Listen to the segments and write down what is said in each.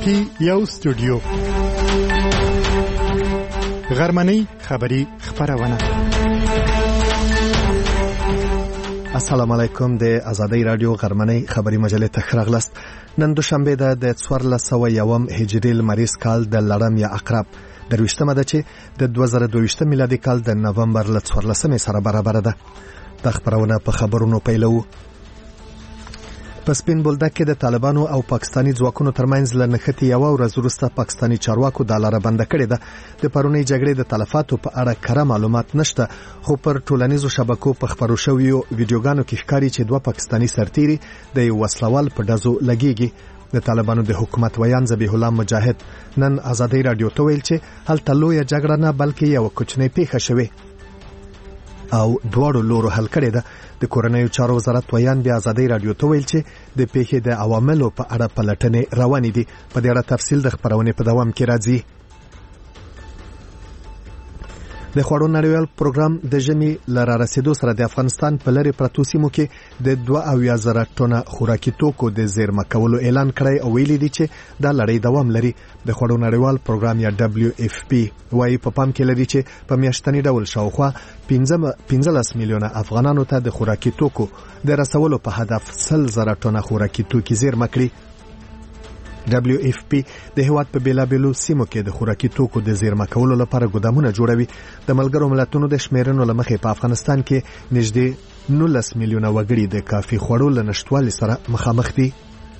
کې یو استودیو غرمنۍ خبری خبرونه. السلام علیکم. د آزادۍ رادیو غرمنۍ خبری مجلې ته راغلاست. نن دوشنبه ده د 1401 هجری لمریز کال د لړم یا عقرب درویشتمه ده چې د 2022 میلادي کال د نومبر ل 14 سره برابر ده. د خبرونه په خبرونو پیلو. په سپین بولدک کې د طالبانو او پاکستاني ځواکونو ترمنځ لنښتې یو ورځ وروسته پاکستاني چارواکو د لاره بند کړې ده. د پرونی جګړې د تلفاتو په اړه کره معلومات نشته، خو پر ټولنیزو شبکو په خبرو شویو ویډیوګانو کې ښکاري چې دوه پاکستاني سرتیري د یو وسلوال په ډزو لګیږي. د طالبانو د حکومت ویان ذبیح الله مجاهد نن آزادۍ رادیو ته ویل چې هلته لویه جګړه نه بلکې یو کوچنۍ پیښه شوې او دواړو لورو حل کړی ده. د کورنیو چارو وزارت ویان بیا آزادۍ رادیو ته ویل چې د پیښې د عواملو په اړه پلټنې روانې دي. په دې اړه تفصیل د خبرونې په دوام کې راځي. د خوړو نړیوال پروګرام د ژمي لاره رسیدو سره د افغانستان په لری پرتو سیمو کې د 2,000 ټنه خوراکي توکو د زیرمه کولو اعلان کړی او ویلي دي چې دا لړۍ دوام لري. د خوړو نړیوال پروګرام یا WFP وايي په پام کې لري چې په میاشتنی ډول شاوخوا 15 میلیونه افغانانو ته د خوراکي توکو د رسولو په هدف 100,000 ټنه خوراکي توکي زیرمه کړي. WFP د هیواد په بیلابیلو سیمو کې د خوراکي توکو د زیرمه کولو لپاره ګودامونه جوړوي. د ملګرو ملتونو د شمیرنو لمخې په افغانستان کې نږدې 19 میلیونه وګړي د کافي خوړو له نشټوالي سره مخامخ دي.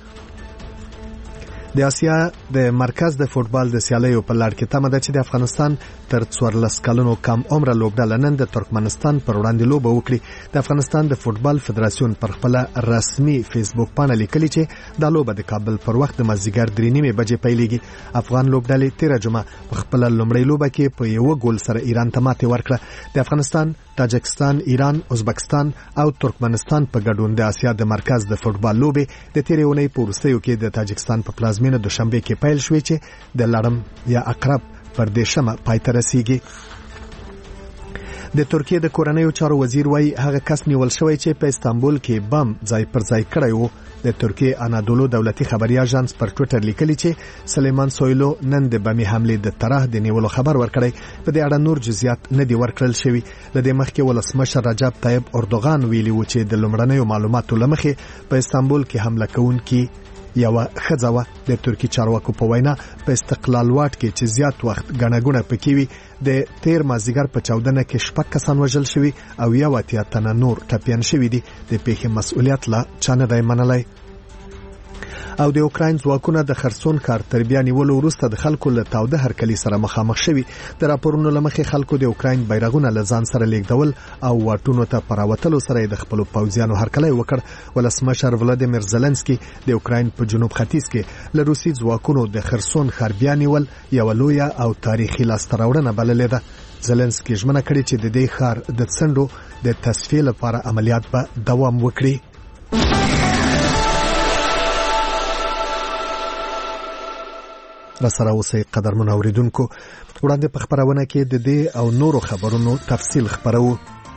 د آسیا د مرکز د فوتبال د سیالیو په لړ کې تمه ده چې د افغانستان تر 14 کلونو کم عمره لوبډله نن د ترکمنستان پر وړاندې لوبه وکړي. د افغانستان د فوتبال فدراسیون پر خپل رسمي فیسبوک باندې لیکلي چې دا لوبه د کابل پر وخت د مازیګر 3:30 بجې پیلېږي. افغان لوبډلې 13 جمعه په خپل لومړی لوبه کې په یو ګول سره ایران ته ماتې ورکړه. د افغانستان، تاجکستان، ایران، ازبکستان او ترکمنستان په ګډون د آسیا د مرکز د فوتبال لوبه د تیرې اونۍ په وروستیو کې د تاجکستان په پلازمینه دوشنبه کې پیل شوې چې د لړم یا عقرب پر دیشمه پای ته رسیږي. د ترکیه د کورنیو چارو وزیر وايي هغه کس نیول شوی چې په استانبول کې بم ځای پر ځای کړی و. د ترکیه انادولو دولتي خبري اژانس پر ټوئیټر لیکلي چې سلیمان سویلو نن د بمي حمله د طرح د نیولو خبر ورکړی. په دې اړه نور جزئیات نه دی ورکړل شوی. لدې مخکې ولسمشر رجب طیب اردوغان ویلي و چې د لومړنیو معلوماتو لمخې په استانبول کې حمله کوونکي یو خځه د ترکی چارواکو په وینا په استقلال واټ کې چې زیات وخت غنګونه پکې وي د تیر مازیګر په 14 کې شپږ کسان وژل شوي او یو اتیا تنه نور ټپیان شوي دي. د پیښې مسؤلیت لا چانه دی منلای. او د اوکراین ځواکونه د خرسون ښار تر بیا نیولو وروسته د خلکو له تاوده هرکلي سره مخامخ شوي. د راپورونو لمخې خلکو د اوکراین بیرغونه له ځان سره لیږدول او واټونو ته پراوتلو سره د خپل پوځیانو هرکلی وکړ. ولسمشر ولادیمیر زلنسکي د اوکراین په جنوب ختیځ کې له روسي ځواکونو د خرسون ښار بیا نیول یو لویه او تاریخي لاسته راوړنه بللې ده. زلنسکي ژمنه کړې چې د دې ښار د څنډو د تصفیې لپاره عملیات به دوام وکړي. رسره اوسئ قدرمن اوریدونکو. وړاندې په خبرونه کې د دې او نورو خبرونو تفصیل خبرو.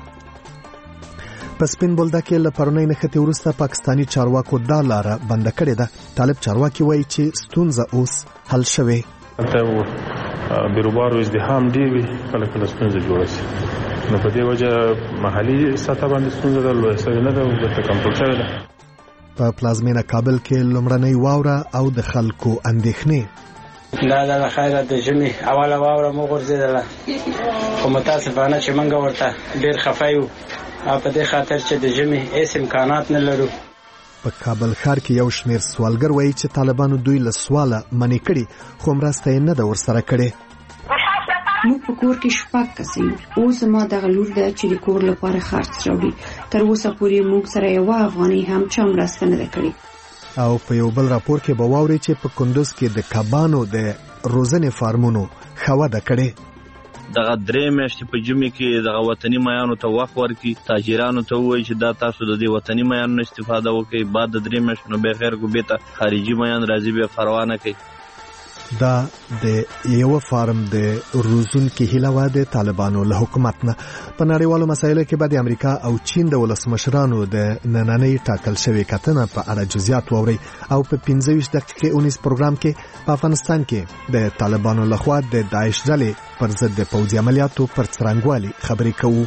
په سپین بولدک کې له پرونی نښتې وروسته پاکستاني چارواکو دا لاره بند کړې ده. طالب چارواکي وایي چې ستونزه اوس حل شوې. بیروبار ازدحام ډیر وي، کله کله ستونزه جوړه شي. نو په دې وجه محلي سطح باندې ستونزه ده، لوی سره نه ده او د کنټرول شوې ده. په پلازمینه کابل کې لومړنۍ واوره او د خلکو اندېښنې. دا خیره د ژمي اوله واوره مو غورځېدله، خو متاسفانه چې موږ ورته ډېر خفه یو او په دې خاطر چې د ژمي هېڅ امکانات نه لرو. په کابل ښار کې یو شمېر سوالګر وایي چې طالبانو دوی له سواله منې کړي، خو مرسته یې نه ده ورسره کړې. موږ په کور کې شپږ کسه یو. اوس زما دغه لور ده چې د کور لپاره خرڅ راوړي. تر اوسه پورې موږ سره یوه افغانۍ هم چا مرسته نه ده کړې. او په یو بل راپور کې به واوري چې په کندوز کې د کبانو د روزنې فارمونو خواده کړي. دغه درې میاشتې په ژمي کې دغه وطني میانو ته وخت ورکړي، تاجرانو ته ووایي چې دا تاسو د دې وطني میانو استفاده وکړئ، بعد د 3 میاشتو به خیر کو به ته خارجي میان راځي به پروا نه کوي. دا د یو فارم د روزونکو هیله د طالبانو له حکومت نه په نړیوالو مسایلو کې بعد امریکا او چین د ولسمشرانو د نننۍ ټاکل شوی کتنه په اړه جزئیات ووري او په 15 دقیقې اونیس پروګرام کې په افغانستان کې د طالبانو لخوا د داعش ډلې پر ضد د پوځي عملیاتو پر څرنګوالي خبرې کوو.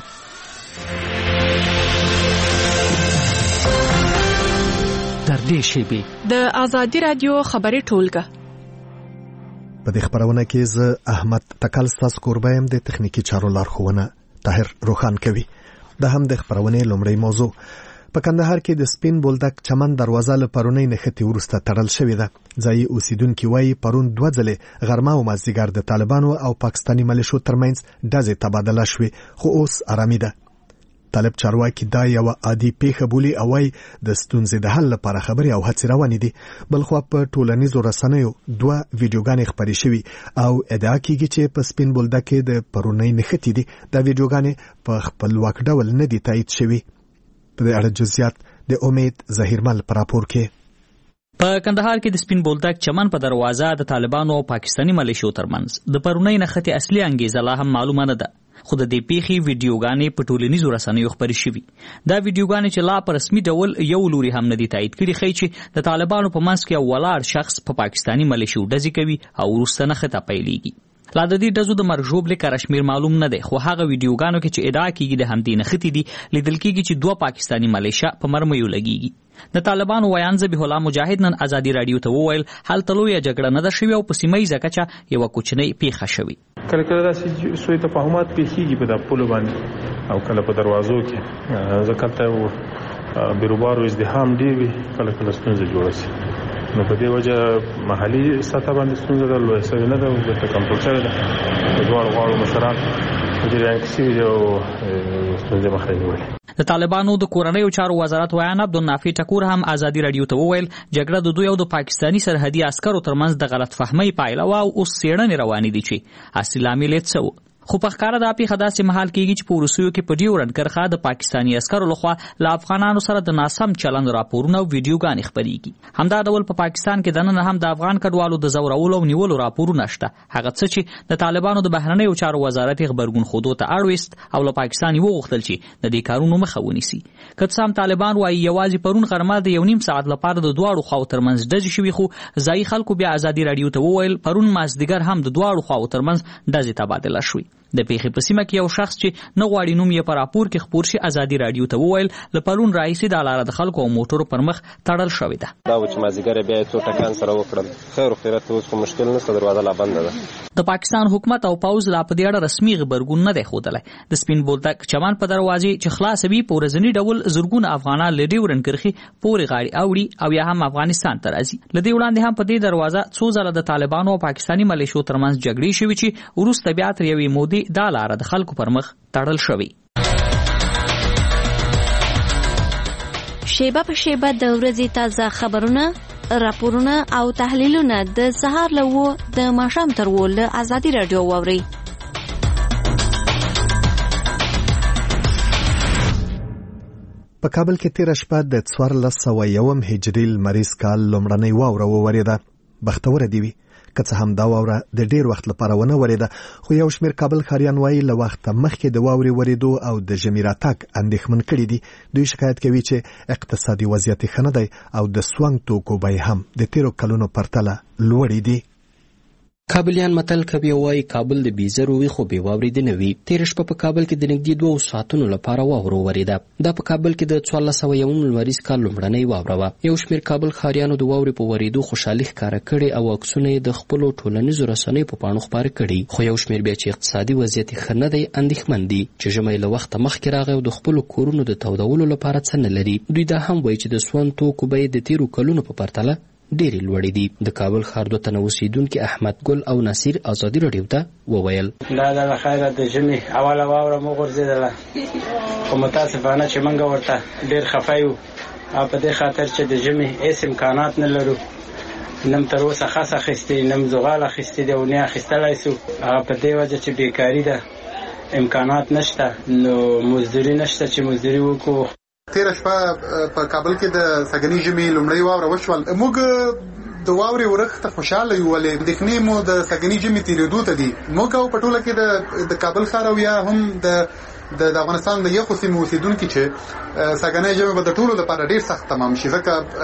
در دې شیبې د آزادي رادیو خبري ټولګه په دې خبرونه کې زه احمد تکل ستاسو کوربایم د تخنیکی چارو لارښوونه طاهر روخان کوي. دا هم د خبرونې لومړی موضوع. په کندهار کې د سپین بولدک چمن دروازه له پرونی نښتې وروسته تړل شوې ده. ځایي اوسیدونکي وایي پرون 2 ځلې غرمه او مازدیګر د طالبانو او پاکستاني ملیشو ترمنځ ډزې تبادله شوې، خو اوس آرامي ده. طالب چارواکي دا یو عادي پیښه بولي او وايي د ستونزې د حل لپاره خبرې او هڅې روانې دي. بلخو په ټولنیزو رسنیو 2 ویډیوګانې خپرې شوي او ادعا کیږي چې په سپین بولدک کې د پرونی نښتې دي. دا ویډیوګانې په خپلواک ډول نه دي تایید شوي. په دې اړه جزئیات د امید ظهیرمل پر راپور کې. په کندهار کې د سپین بولدک چمن په دروازه د طالبانو او پاکستاني ملیشو ترمنځ د پرونی نښتې اصلي انګیزه لا هم معلومه نه ده، خو د دې پیښې ویډیوګانې په ټولنیزو رسنیو خپرې شوي. دا ویډیوګانې چې لا په رسمي ډول یو لوري هم نه دي تایید کړي ښیي چې د طالبانو په منځ کې ولاړ شخص په پاکستاني ملیشو ډزې کوي او وروسته نښته پیلېږي. لا د دې ډزو د مرګ ژوبلې کره شمېر معلوم نه دی، خو هغه ویډیوګانو کې چې ادعا کیږي د همدې نښتې دي لیدل کیږي چې 2 پاکستاني ملیشا په مرمیو لګیږي. د طالبانو ویان ذبیح الله مجاهد نن آزادي رادیو ته وویل هلته لویه جګړه نه ده شوې او په سیمه ییزه کچه یوه کوچنۍ پیښه شوې. کله کله داسې سوء تفاهمات پیښیږي په دا پولو باندې او کله په دروازو کې ځکه ته بیروبارو ازدحام ډېر وي، کله کله ستونزه جوړه شي. نو په دې وجه محلي سطح باندې ستونزه ده، لویه سوې نه ده او ورته کنټرول شوې ده. د دواړو غاړو مشران په جریان کې شوي دي او ستونزې مخه یې نیولې. د طالبانو د کورنیو چارو وزارت ویان عبدالنافع ټکور هم آزادي رادیو ته وویل جګړه د دوی او د پاکستاني سرحدي عسکرو ترمنځ د غلط فهمۍ پایله وه او اوس څېړنې روانې دي چې اصلي لامل یې څه و. خو په ښکاره دا پیښه داسې مهال کېږي چې په وروستیو کې په ډیورنډ کرښه د پاکستاني عسکرو لخوا له افغانانو سره د ناسم چلند راپورونه او ویډیوګانې خپرېږي. همدا ډول په پاکستان کې دننه هم د افغان کډوالو د ځورولو او نیولو راپورونه شته، هغه څه چې د طالبانو د بهرنیو چارو وزارت یې غبرګون ښودو ته اړ ویست او له پاکستان یې وغوښتل چې د دې کارونو مخه ونیسي. که څه هم طالبان وایي یوازې پرون غرمه د 1.5 ساعت لپاره د دواړو خواو ترمنځ ډزې شوي، خو ځایي خلکو بیا آزادي رادیو ته وویل پرون مازدیګر هم د دواړو خواو ترمنځ ډزې تبادله شوي. د پیښې په سیمه کې یو شخص چې نه غواړي نوم یې په راپور کې خپور شي آزادي رادیو ته وویل له پرون راهیسې دا لاره د خلکو او موټرو پر مخ تړل شوې ده. دا و چې مازدیګر بیا یې څو ټکان سره وکړل، خیر خیرات اوس خو مشکل نشته، دروازه لا بنده ده. د پاکستان حکومت او پوځ لا په دې اړه رسمي غبرګون نه دی ښودلی. د سپین بولدک چمن په دروازې چې خلاصوي په ورځني ډول زرګونه افغانان له ډیورنډ کرښې پورې غاړې اوړي او یا هم افغانستان ته راځي. له دې وړاندې هم په دې دروازه څو ځله د طالبانو او پاکستاني ملیشو ترمنځ جګړې شوې چې وروسته بیا تر یوې مودې دا لاره د خلکو پر مخ تړل شوې. شیبه په شیبه د ورځې تازه خبرونه، راپورونه او تحلیلونه د سهار له 9 د ماښام تر 10 له آزادي رادیو واورئ. په کابل کې تیر شپه د 1401 هجري لمریز کال لومړنۍ واوره وورېده. بختوره دی وي که څه هم دا واوره د ډیر وخت لپاره ونه ورېده، خو یو شمېر کابل ښاریان وایي له وخته مخکې د واورې ورېدو او د ژمي راتګ اندېښمن کړي دي. دوی شکایت کوي چې اقتصادي وضعیت ښه نه دی او د سونګ توکو بیې هم د تیرو کلونو پرتله لوړې دي. کابلیان متل کوي وایي کابل د بیزرو وي خو بې واورې د نه وي. تېره شپه په کابل کې د نږدې 2 ساعتونو لپاره واوره وورېده. دا په کابل کې د 1401 لمریز کال لومړنۍ واوره وه. یو شمېر کابل ښاریانو د واورې په ورېدو خوشحالي ښکاره کړې او عکسونه یې د خپلو ټولنیزو رسنیو په پاڼو خپاره کړي. خو یو شمېر بیا چې اقتصادي وضعیت ښه نه دی اندېښمن دي چې ژمی له وخته مخکې راغی او د خپلو کورونو د تودولو لپاره څه نه لري. دوی دا هم وایي چې د سون توکو بیې د تېرو کلونو په پرتله ډېرې لوړې دي. د کابل ښار 2 تنه اوسېدونکي احمد ګل او نصیر آزادي راډیو ته وویل دا د خیره د ژمي اوله واوره مو غورځېدله، خو متاسفانه چې موږ ورته ډېر خفه یو او په دې خاطر چې د ژمي هېڅ امکانات نه لرو. نم تر اوسه خس اخیستې، نم زغال اخیستې دی او نه اخیستلی سو. هغه په دې وجه چې بیکاري ده، امکانات نشته، نو مزدوري نشته چې مزدوري وکړو. تېره شپه په کابل کې د سږني ژمي لومړۍ واوره وشول. موږ د واورې ورښت خوشاله یو ولې د خنې مو د سګنی جمی تیرېدو ته دي موږ او پټوله کې د کابل ښار او یا هم د افغانستان د یخو سیمو اوسیدونکو چې سګنی جمی به د ټولو لپاره ډیر سخت تمام شي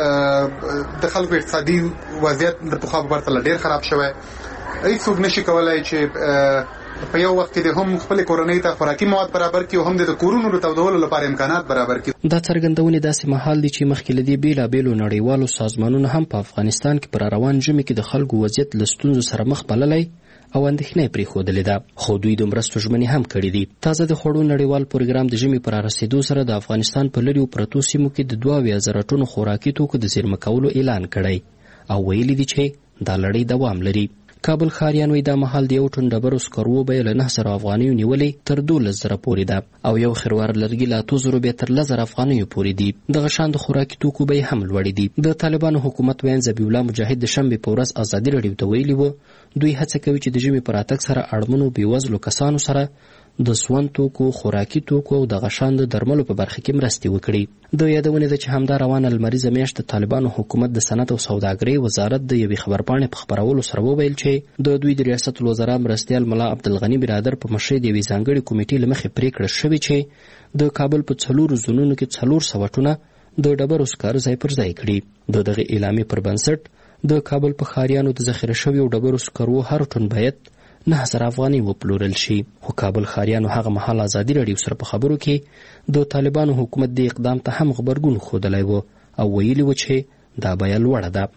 ځکه د خلکو اقتصادي وضعیت د پخوا په پرتله ډیر خراب شوی هیڅوک نشي کولای چې په یو وخت کې د هم خپل کورنۍ ته خوراکي مواد برابر کړي او هم د کورونو د تودولو لپاره امکانات برابر کړي. دا څرګندونې داسې مهال دي چې مخکې له دې بېلابېلو نړیوالو سازمانونو هم په افغانستان کې پر روان ژمي کې د خلکو وضعیت له ستونزو سره مخ بللی او اندېښنه یې پرېښودلې ده خو دوی د مرستو ژمنې هم کړي دي. تازه د خوړو نړیوال پروګرام د ژمي پر رسېدو سره د افغانستان په لرې پرتو سیمو کې د 22,000 ټنو خوراکي توکو د زیرمه کولو اعلان کړی او ویلي دي چې دا لړۍ دوام لري. کابل ښاریان وایي دا مهال د 1 ټن ډبرو سکرو بیه له 9,000 افغانیو نیولې تر 12,000 پورې ده او یو خروار لرګي له 8,000 بیه تر 10,000 افغانیو پورې دي. دغه شان د خوراکي توکو بیې هم لوړې دي. د طالبانو حکومت وین ذبیح الله مجاهد د شنبې په ورځ ازادي راډیو ته ویلي وو دوی هڅه کوي چې د ژمي په راتګ سره اړمنو بېوزلو کسانو سره د سون توکو، خوراکي توکو او دغه شان د درملو په برخه کې مرستې وکړي. د یادونې ده چې همدا روانه لمریزه میاشت د طالبانو حکومت د صنعت او سوداګرۍ وزارت د یوې خبرپاڼې په خپرولو سره وویل چې د دوی د ریاست الوزرا مرستیال ملا عبدالغني برادر په مشرۍ د یوې ځانګړې کمیټې له مخې پریکړه شوې چې د کابل په 4 زونونو کې 400 ټنه د ډبرو سکارو ځای پر ځای کړي. د دغه اعلامیې پر بنسټ د کابل په ښاریانو د ذخیره شویو ډبرو سکرو هر ټن باید 9,000 افغانۍ وپلورل شي. خو کابل ښاریانو هغه مهال ازادي راډیو سره په خبرو کې د طالبانو حکومت د اقدام ته هم غبرګون ښودلی و او ویلي و چې دا بیه لوړه ده.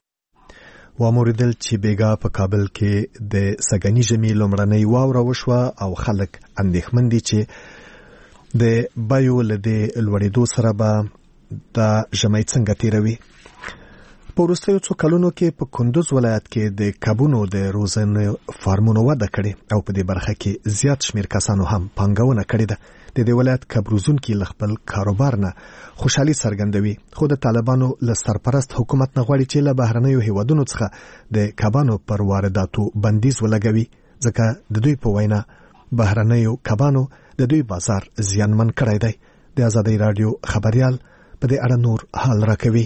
واوریدل چې بیګا په کابل کې د سګنی ژمي لومړنۍ واوره وشوه او خلک اندېښمن دي چې د بیو له دې لوړېدو سره به دا ژمی څنګه تېروي. په وروستیو څو کلونو کې په کندوز ولایت کې د کبونو د روزنې فارمونو وده کړې او په دې برخه کې زیات شمیر کسانو هم پانګونه کړې ده. د دې ولایت کب روزونکي له خپل کاروبار نه خوشحالي څرګندوي خو د طالبانو له سرپرست حکومت نه غواړي چې له بهرنیو هیوادونو څخه د کبانو پر وارداتو بندیز ولګوي ځکه د دوی په وینا بهرنیو کبانو د دوی بازار زیانمن کړی دی. د ازادۍ راډیو خبریال په دې اړه نور حال راکوي.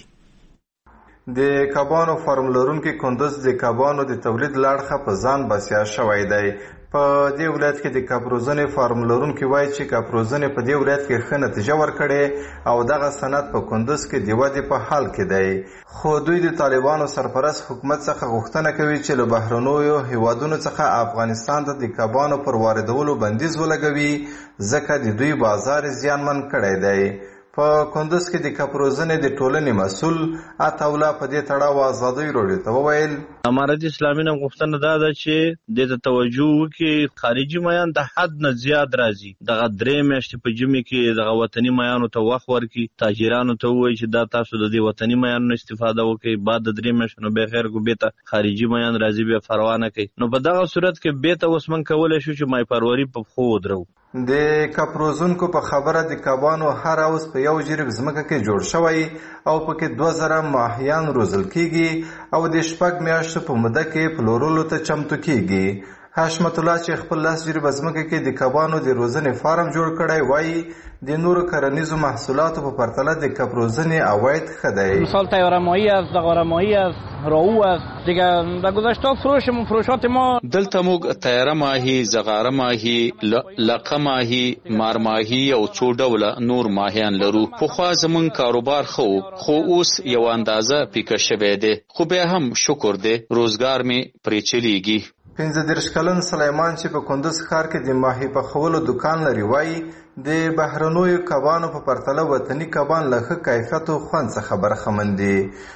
د کبانو فارم لرونکي کندوز د کبانو د تولید لړخه په ځان بسیا شوی دی. په دې ولایت کې د کب روزنې فارم لرونکي وایي چې کب روزنې په دې ولایت کې ښه نتیجه ورکړې او دغه صنعت په کندوز کې د ودې په حال کې دی. خو دوی د طالبانو سرپرست حکومت څخه غوښتنه کوي چې له بهرنیو هیوادونو څخه افغانستان ته د کبانو پر واردولو بندیز ولګوي ځکه د دوی بازار زیانمن کړی دی. په کندوز کې د کب روزنې د ټولنې مسؤل عطاالله په دې تړاو ازادۍ راډیو ته وویل امارت اسلامي نه غوښتنه دا ده چې دې ته توجه وکړي خارجي میان د حد نه زیات راځي دغه 3 میاشتې په ژمي کې دغه وطني میانو ته وخت ورکړي تاجرانو ته ووایي چې دا تاسو د دې وطني میانو استفاده وکړئ بعد د 3 میاشتو به خیر کو بیرته خارجي میان راځي بیا پروا نه کوي نو په دغه صورت کې بیرته اوس موږ کولی شو چې مای پروری په پښو ودرو. د کب روزونکو په خبره د کبانو هر اوس په یو جریب ځمکه کې جوړ شوی او پکې 2000 ماهیان روزل کیږي او د 6 میاشتو په موده کې پلورلو ته چمتو کیږي. حشمت الله چې خپل لاس جریب ځمکه کې د کبانو د روزنې فارم جوړ کړی وایي د نورو کرنیزو محصولاتو په پرتله د کب روزنې عواید ښه دی. مثال تیاره ماهی است، زغاره ماهی است، راو است. دیگه در گذشته فروشات ما دلته موږ تیاره ماهی، زغاره ماهی، لقه ماهی، مار ماهی او څو ډوله نور ماهیان لرو. پخوا زمون کاروبار خو اوس یو اندازه پیکه شوی دی خو بیا هم شکر دی روزګار می پرې چلیږي. 15 کلن سلیمان چې په کندوز ښار کې د ماهی پخولو دکان لري وایي د بهرنیو کبانو په پرتله وطني کبان له ښه کیفیت او خوند څخه برخمن دي.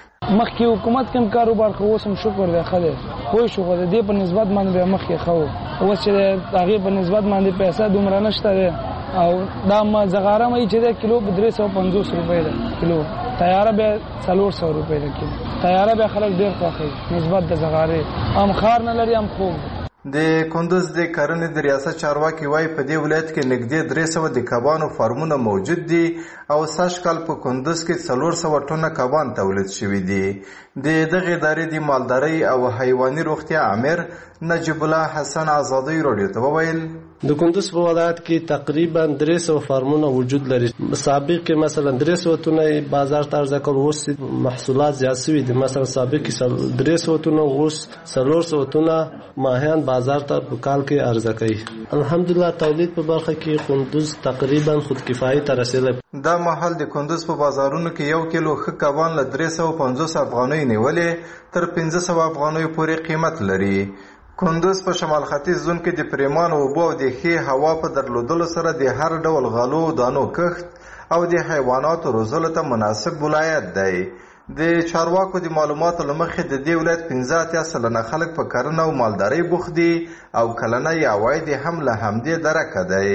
مخکې حکومت کوم کاروبار خو اوس هم شکر دی ښه دی خو شو د دې په نسبت باندې بیا مخکې ښه و اوس چې د هغې په نسبت باندې پیسه دومره نشته دی او دا زغاره ماهی چې دی کیلو په 350 روپۍ ده کیلو تیاره بیا 400 روپۍ ده کیلو تیاره بیا خلک ډېر خوښوي نسبت د زغارې هم خار نه لري هم خوب. د کندوز د کرنې د ریاست چارواکي وایي په دې ولایت کې نږدې 300 د کبانو فارمونه موجود دي او سږ کال په کندوز کې 400 ټنه کبان تولید شوي دي. د دغې ادارې د مالدارۍ او حیواني روغتیا امیر نجیب الله حسن آزادۍ راډیو ته وویل د کندوز په ولایت کې تقریبا 300 فارمونه وجود لري. سابق کې مثلا 300 ټنه بازار ته عرضه کول، اوس محصولات زیات شوي دي. مثلا سابق کې 300 ټنه، اوس 400 ټنه ماهیان بازار ته په کال کې عرضه کوي. الحمدلله تولید په برخه کې کندوز تقریبا خودکفایي ته رسیدلی. دا مهال د کندوز په بازارونو کې 1 کیلو ښه کبان له 350 افغانۍ نیولې تر 500 افغانۍ پورې قیمت لري. کندوز په شمال ختیځ زون کې د پریمانو اوبو او د ښې هوا په درلودلو سره د هر ډول غلو دانو کښت او د حیواناتو روزلو ته مناسب ولایت دی. د چارواکو د معلوماتو له مخې د دې ولایت 85% خلک په کرنه او مالدارۍ بوخت دي او کلنی عواید هم له همدې درکه دی.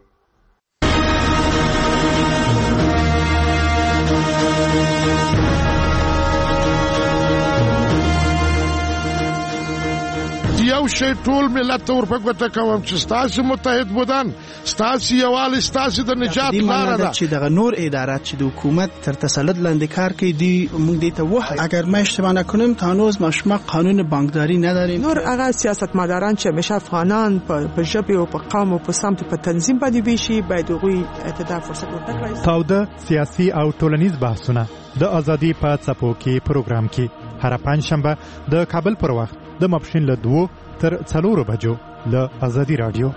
یو شی ټول ملت ته ورپګوته کوم چې ستاسو متحد بودن، ستاسو یووالی، ستاسو د نجات لاره ده. چې دغه نور ادارات چې د حکومت تر تسلط لاندې کار کوي دی موږ دې ته وایو اگر ما اشتباه نکنم تا هنوز ما شما قانون بانکداری نداریم. نور هغه سیاستمداران چې همیشه افغانان په ژبه او په قوم او په سمت په تنظیم باندې بشي باید هغوی ته فرصت ورکړي. تاوده سیاسي او ټولنیز بحثونه د ازادي په څپو کې پروګرام کې هر پنځشنبه د کابل پر وخت د ماپښین له 2 تر 4 بجو له ازادي رادیو.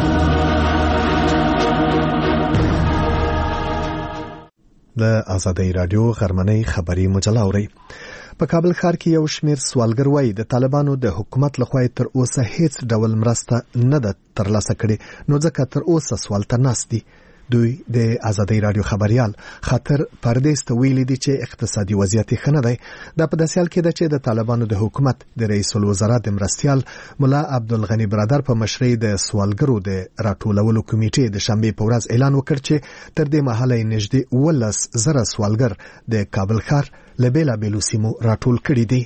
د ازادي رادیو غرمنۍ خبري مجله اوري. په کابل ښار کې یو شمېر سوالګر وایي د طالبانو د حکومت لخوا تر اوسه هیڅ ډول مرسته نه ده ترلاسه کړې، نو ځکه تر اوسه سوال ته ناست دي. دوی د ازادي رادیو خبريال خاطر پردیس ته ویلي دي چې اقتصادي وضعیت ښه نه دی. دا په داسې حال کې ده چې د طالبانو د حکومت د رئیس الوزرا د مرستیال ملا عبدالغنی برادر په مشرۍ د سوالګرو د راټولولو کمیټې د شنبې په ورځ اعلان وکړ چې تر دې مهاله نږدې 11,000 سوالګر د کابل ښار له بېلابېلو سیمو راټول کړي دي.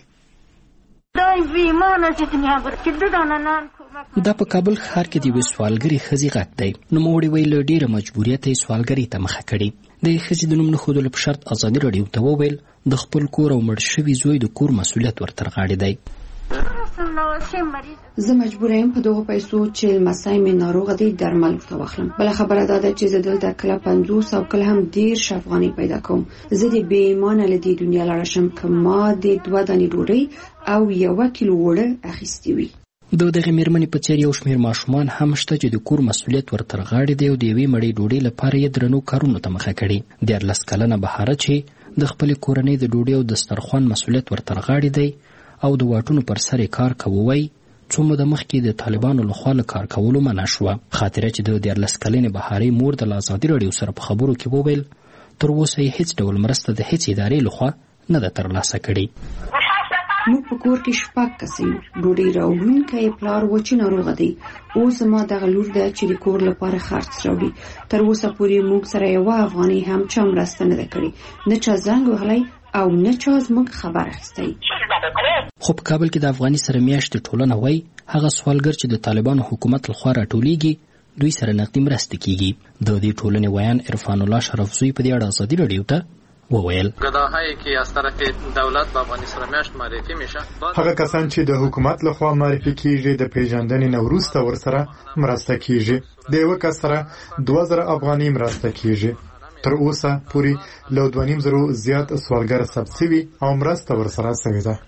دا په کابل ښار کې د یوې سوالګرې ښځې غږ دی. نوموړې وایي له ډېره مجبوریته یې سوالګرۍ ته مخه کړې. د ښځې د نوم نه ښودلو په شرط ازادي راډیو ته وویل د خپل کور او مړ شوي زوی د کور مسؤلیت ورته غاړې دی. زه مجبور یم په دغه پیسو چې لمسی مې ناروغه دی درمل ورته واخلم. بله خبره دا ده چې زه دلته کله 50 او کله هم 10 افغانۍ پیدا کوم. زه د بې ایمانه له دې دنیا لاړه شم که ما د 2 دانې ډوډۍ او 1 کیلو اوړه اخیستي وي. د دغه میرمنې په څیر یو شمېر ماشومان هم شته چې د کور مسؤلیت ورته غاړې دی او د یوې مړۍ ډوډۍ لپاره یې درنو کارونو ته مخه کړې. 14 کلنه بهاره چې د خپلې کورنۍ د ډوډۍ او دسترخوان مسؤلیت ورته غاړې دی او د واټونو پر سر کار کوي، څو موده مخکې د طالبانو لخوا له کار کولو منع شوه. خاطره چې د 14 کلنې بهارې مور د ازادي راډیو سره په خبرو کې وویل تر اوسه یې هیڅ ډول مرسته د هیڅ ادارې لخوا نه ده ترلاسه کړې. موږ په کور کې 6 کسې یو. ډوډۍ راوړونکی پلار و چې ناروغه دی. اوس زما دغه لور ده چې د کور لپاره خرڅ راوړي. تر اوسه پورې موږ سره 1 افغانۍ هم چا مرسته نه ده کړې. نه چا زنګ وهلی او نه چا زموږ خبر اخیستی. خو په کابل کې د افغاني سره میاشتې ټولنه وایي هغه سوالګر چې د طالبانو حکومت لخوا راټولیږي دوی سره نقدي مرسته کیږي. د دې ټولنې ویان عرفان الله شرفزوی په دې اړه ازادي راډیو ته وویل گداهایی که از طرف دولت به افغانی سره میاشت معرفي میشه، هغه کسان چې د حکومت لخوا معرفي کیږي د پیژندنې نه وروسته ورسره مرسته کیږي. د یو کس سره 2000 افغانۍ مرسته کیږي. تر اوسه پورې له 2.5 زیات سوالګر ثبت شوي او مرسته ورسره شوې ده.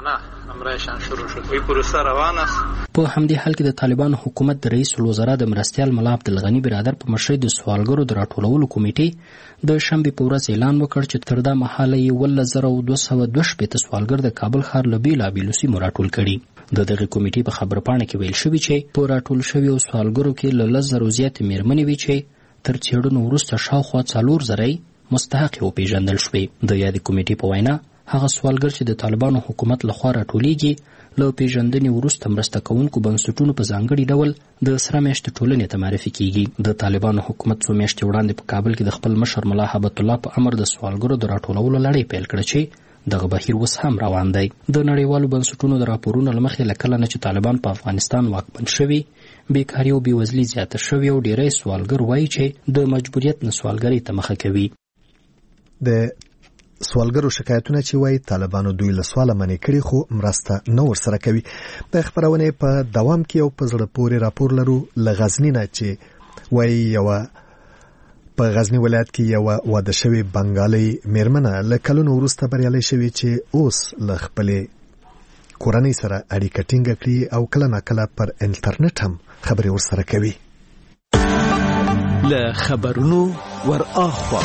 په همدې حال کې د طالبانو حکومت د رئیس الوزرا د مرستیال ملا عبدالغنی برادر په مشرۍ د سوالګرو د راټولولو کمیټې د شنبې په ورځ اعلان وکړ چې تر دا مهاله یې 12,212 سوالګر د کابل ښار له بېلابېلو سیمو راټول کړي. د دغه کمیټې په خبرپاڼه کې ویل شوي چې په راټول شویو سوالګرو کې له 10,000 زیاتې میرمنې وي چې تر څېړنو وروسته شاوخوا 4,000 مستحق وپېژندل شوې. د یادې کمیټې په وینا هغه سوالګر چې د طالبانو حکومت لخوا راټولیږي له پیژندنې وروسته مرسته کوونکو بنسټونو په ځانګړي ډول د سره میاشتې ټولنې ته معرفي کیږي. د طالبانو حکومت څو میاشتې وړاندې په کابل کې د خپل مشر ملا هبت الله په امر د سوالګرو د راټولولو لړۍ پیل کړه چې دغه بهیر اوس هم روان دی. د نړیوالو بنسټونو د راپورونو له مخې له کله نه چې طالبان په افغانستان واکمن شوي، بیکاري او بېوزلي زیاته شوې او ډېری سوالګر وایي چې د مجبوریت نه سوالګرۍ ته مخه کوي. د سوالګرو شکایتونه چې وایي طالبانو دوی له سواله منې کړي خو مرسته نه ورسره کوي. د خپرونې په دوام کې یو په زړه پورې راپور لرو له غزني نه چې وایي یوه په غزني ولایت کې یوه واده شوې بنګالۍ میرمنه له کلونو وروسته بریالۍ شوې چې اوس له خپلې کورنۍ سره اړیکه ټینګه کړي او کله ناکله پر انټرنیټ هم خبرې ورسره کوي. له خبرونو ور اخوا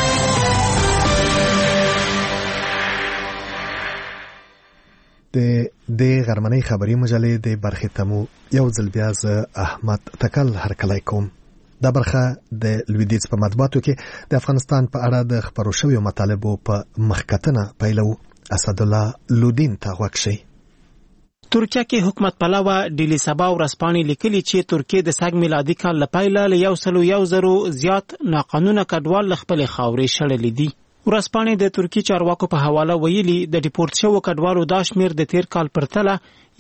د غرمنۍ خبري مجلې د برخې تمو یو ځل بیا زه احمد تکل هرکلی کوم. دا برخه د لویدیځ په مطبوعاتو کې د افغانستان په اړه د خپرو شویو مطالبو په مخکتنه پیلو. اسدالله لودین ته غوږ شئ. ترکیه کې حکومت پلوه ډیلی سبا ورځپاڼې لیکلي چې ترکیه د سږ میلادي کال له پیله له 101 زیات ناقانونه کډوال له خپلې خاورې شړلي دي. ورځپاڼې د ترکیې چارواکو په حواله ویلي د ډیپورت شوو کډوالو دا شمېر د تیر کال پرتله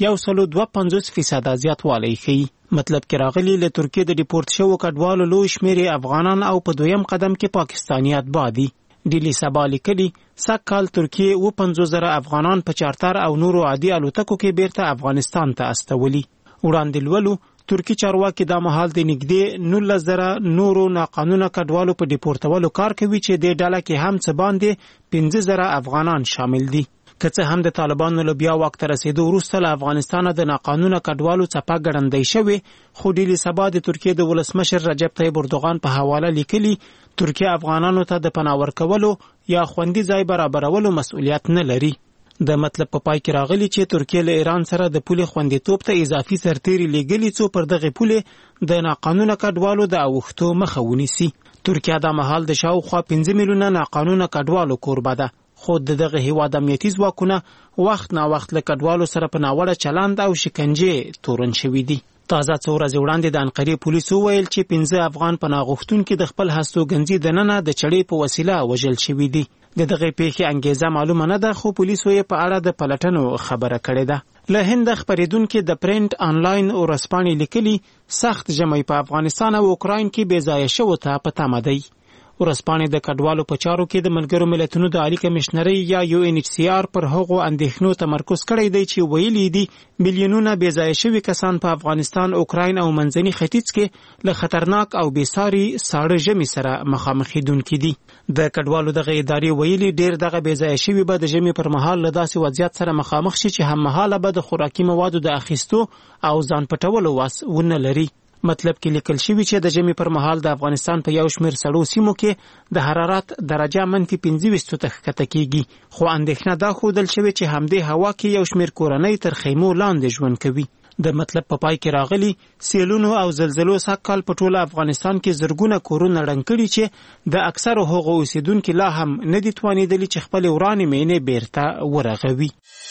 152% زیاتوالی ښیي. مطلب کې راغلي له ترکیې د ډیپورت شوو کډوالو لوی شمېر افغانان او په دویم قدم کې پاکستانیات دي. ډیلی سبا لیکلي سږ کال ترکیې 50,000 افغانان په چارتر او نورو عادي الوتکو کې بیرته افغانستان ته استولي. وړاندې لولو ترکی چارواکي دا مهال د نږدې 19,000 نورو ناقانونه کډوالو په ډیپورتولو کار کوي چې د ډله کې هم څه باندې 15,000 افغانان شامل دي. که څه هم د طالبانو له بیا واک ته رسېدو وروسته له افغانستانه د ناقانونه کډوالو څپه ګړندۍ شوې، خو ډیلی سبا د ترکیې د ولسمشر رجب طیب اردوغان په حواله لیکلي ترکیه افغانانو ته د پناه ورکولو یا خوندي ځای برابرولو مسؤلیت نه لري. د مطلب په پای کې راغلی چې ترکیه له ایران سره د پولې خوندیتوب ته اضافي سرتیري لیږلي څو پر دغه پولې د ناقانونه کډوالو د اوښتو مخه ونیسي. ترکیه دا مهال د شاوخوا 5 میلیونه ناقانونه کډوالو کوربه ده، خو دغه هیواد امنیتي ځواکونه وخت نا وخت له کډوالو سره په ناوړه چلند او شکنجې تورن شوي دي. تازه څو ورځې وړاندې د انقرې پولیسو ویل چې 15 افغان پناه غوښتونکي د خپل هستوګنځي دننه د چړې په وسیله وژل شوي دي. د دغه پیښې انګیزه معلومه نه ده، خو پولیسو یې په اړه د پلټنو خبره کړې ده. له هند خبرېدونکي د پرنټ آنلاین ورځپاڼې لیکلي سخت ژمی په افغانستان او اوکراین کې بې ځایه شوو ته په تمه دی. ورځپاڼې د کډوالو په چارو کې د ملګرو ملتونو د عالی کمشنرۍ یا UNHCR پر هغو اندېښنو تمرکز کړی دی چې ویلي دي میلیونونه بې ځایه شوي کسان په افغانستان، اوکراین او منځني ختیځ کې له خطرناک او بېساري ساړه ژمي سره مخامخېدونکي دي. د کډوالو دغه ادارې ویلي ډېر دغه بې ځایه شوي به د ژمي پر مهال له داسې وضعیت سره مخامخ شي چې هم مهاله به د خوراکي موادو د اخیستو او ځان پټولو وس ونه لري. مطلب کې لیکل شوي چې د ژمي پر مهال د افغانستان په یو شمېر سړو سیمو کې د حرارت درجه -25 ته ښکته کېږي، خو اندېښنه دا ښودل شوې چې همدې هوا کې یو شمېر کورنۍ تر خیمو لاندې ژوند کوي. د مطلب په پای کې راغلي سیلونو او زلزلو سږ کال په ټوله افغانستان کې زرګونه کورونه ړنګ کړي چې د اکثرو هغو اوسیدونکي لا هم نه دي توانېدلي چې خپلې ورانې مینې بیرته ورغوي.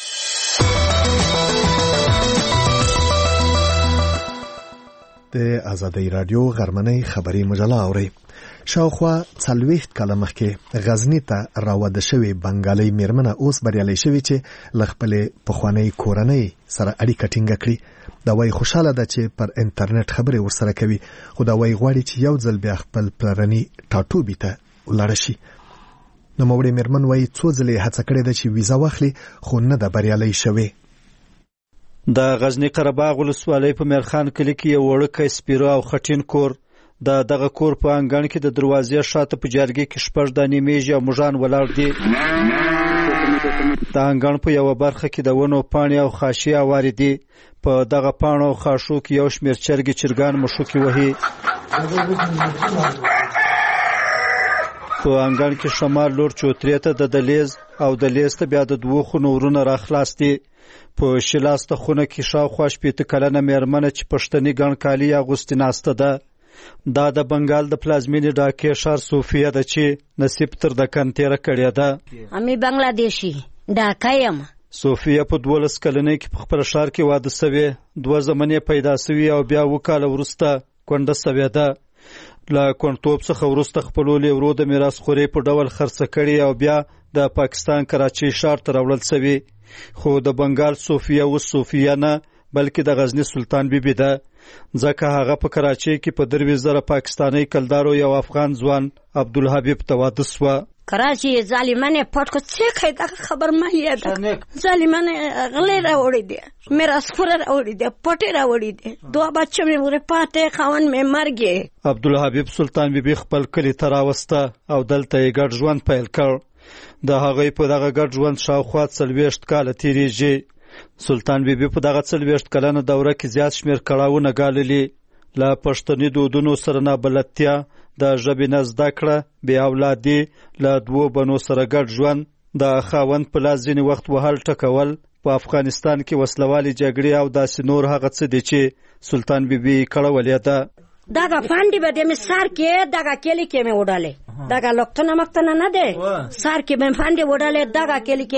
د آزادۍ راډیو غرمنۍ خبري مجله اورئ. شاوخوا 40 کاله مخکې غزني ته راوده شوې بنګالۍ میرمنه اوس بریالۍ شوې چې له خپلې پخوانۍ کورنۍ سره اړیکه ټینګه کړي. دا وایي خوشحاله ده چې پر انټرنیټ خبرې ورسره کوي، خو دا وایي غواړي چې یو ځل بیا خپل پلرني ټاټوبي ته ولاړه شي. نوموړې میرمن وایي څو ځلې هڅه کړې ده چې ویزا واخلي، خو نه ده بریالۍ شوې. د غزنی قرهباغ ولسوالۍ په میرخان کلي کې یو وړوکی سپیره او خټین کور، دغه کور په انګړ کې د دروازې شاته په جارګي کې 6 دانې میږي او موږان ولاړ دي. د انګړ په یوه برخه کې د ونو پاڼې او خاشې اوارې دي. په دغه پاڼو او خاشو کې یو شمېر چرګان مشوکې وهي. په انګړ کې شمال لور چوترې ته د دهلیز او دهلیز ته بیا د 2 خونو ورونه راخلاص دي. په شلاسته خونه کې شاوخوا 80 کلنه میرمنه چې پښتني ګڼ کالي اغوستي ناسته ده. دا د بنګال د پلازمینې ډاکې ښار صوفیه ده چې نصیب تر دکن تیره کړې ده. امی بنگلادیشي ډاکه یم. صوفیه په 12 کلنۍ کې په خپل ښار کې واده سوې، 2 زمنې پیدا سوي او بیا 2 کاله وروسته کونډه سوې ده. له کونټوب څخه وروسته خپل ورو د میراث خوري په ډول خرڅ کړي او بیا د پاکستان کراچي ښار ته راوړل شوی. خو د بنگال صوفیه او صوفیه نه بلکې د غزنی سلطان بیبي ده، ځکه هغه په کراچي کې په 3000 پاکستانی کلدارو یو افغان ځوان عبدالحبیب ته واده شوه. کراچي ظالمانه پټ کو څه کوي دا خبر ما یاد ظالمانه غلې راوړې دي میراث خور راوړې دي پټه راوړې دي دوه بچو مې ور پاتې خاون مې مرګي. عبدالحبیب سلطان بیبي خپل کلی ته راوسته او دلته یې ګډ ژوند پیل کړ. د هغې په دغه ګډ ژوند شاوخوا 40 کاله تیریږي. سلطان بیبي په دغه 40 کلنه دوره کې زیات شمېر کړاوونه ګاللي، له پښتني دودونو سره نابلدتیا، د ژبې نه زده کړه، بې اولادي، له 2 بنو سره ګډ ژوند، د خاوند په لاس ځینې وخت وهل ټکول، په افغانستان کې وسلوالې جګړې او داسې نور هغه څه دي چې سلطان بیبي کړولې ده. دغه فانډي به د مسار کې دغه کلی کې مې وډاله دغه لوکتنه مکتنه نه ده سار کې به فانډي وډاله دغه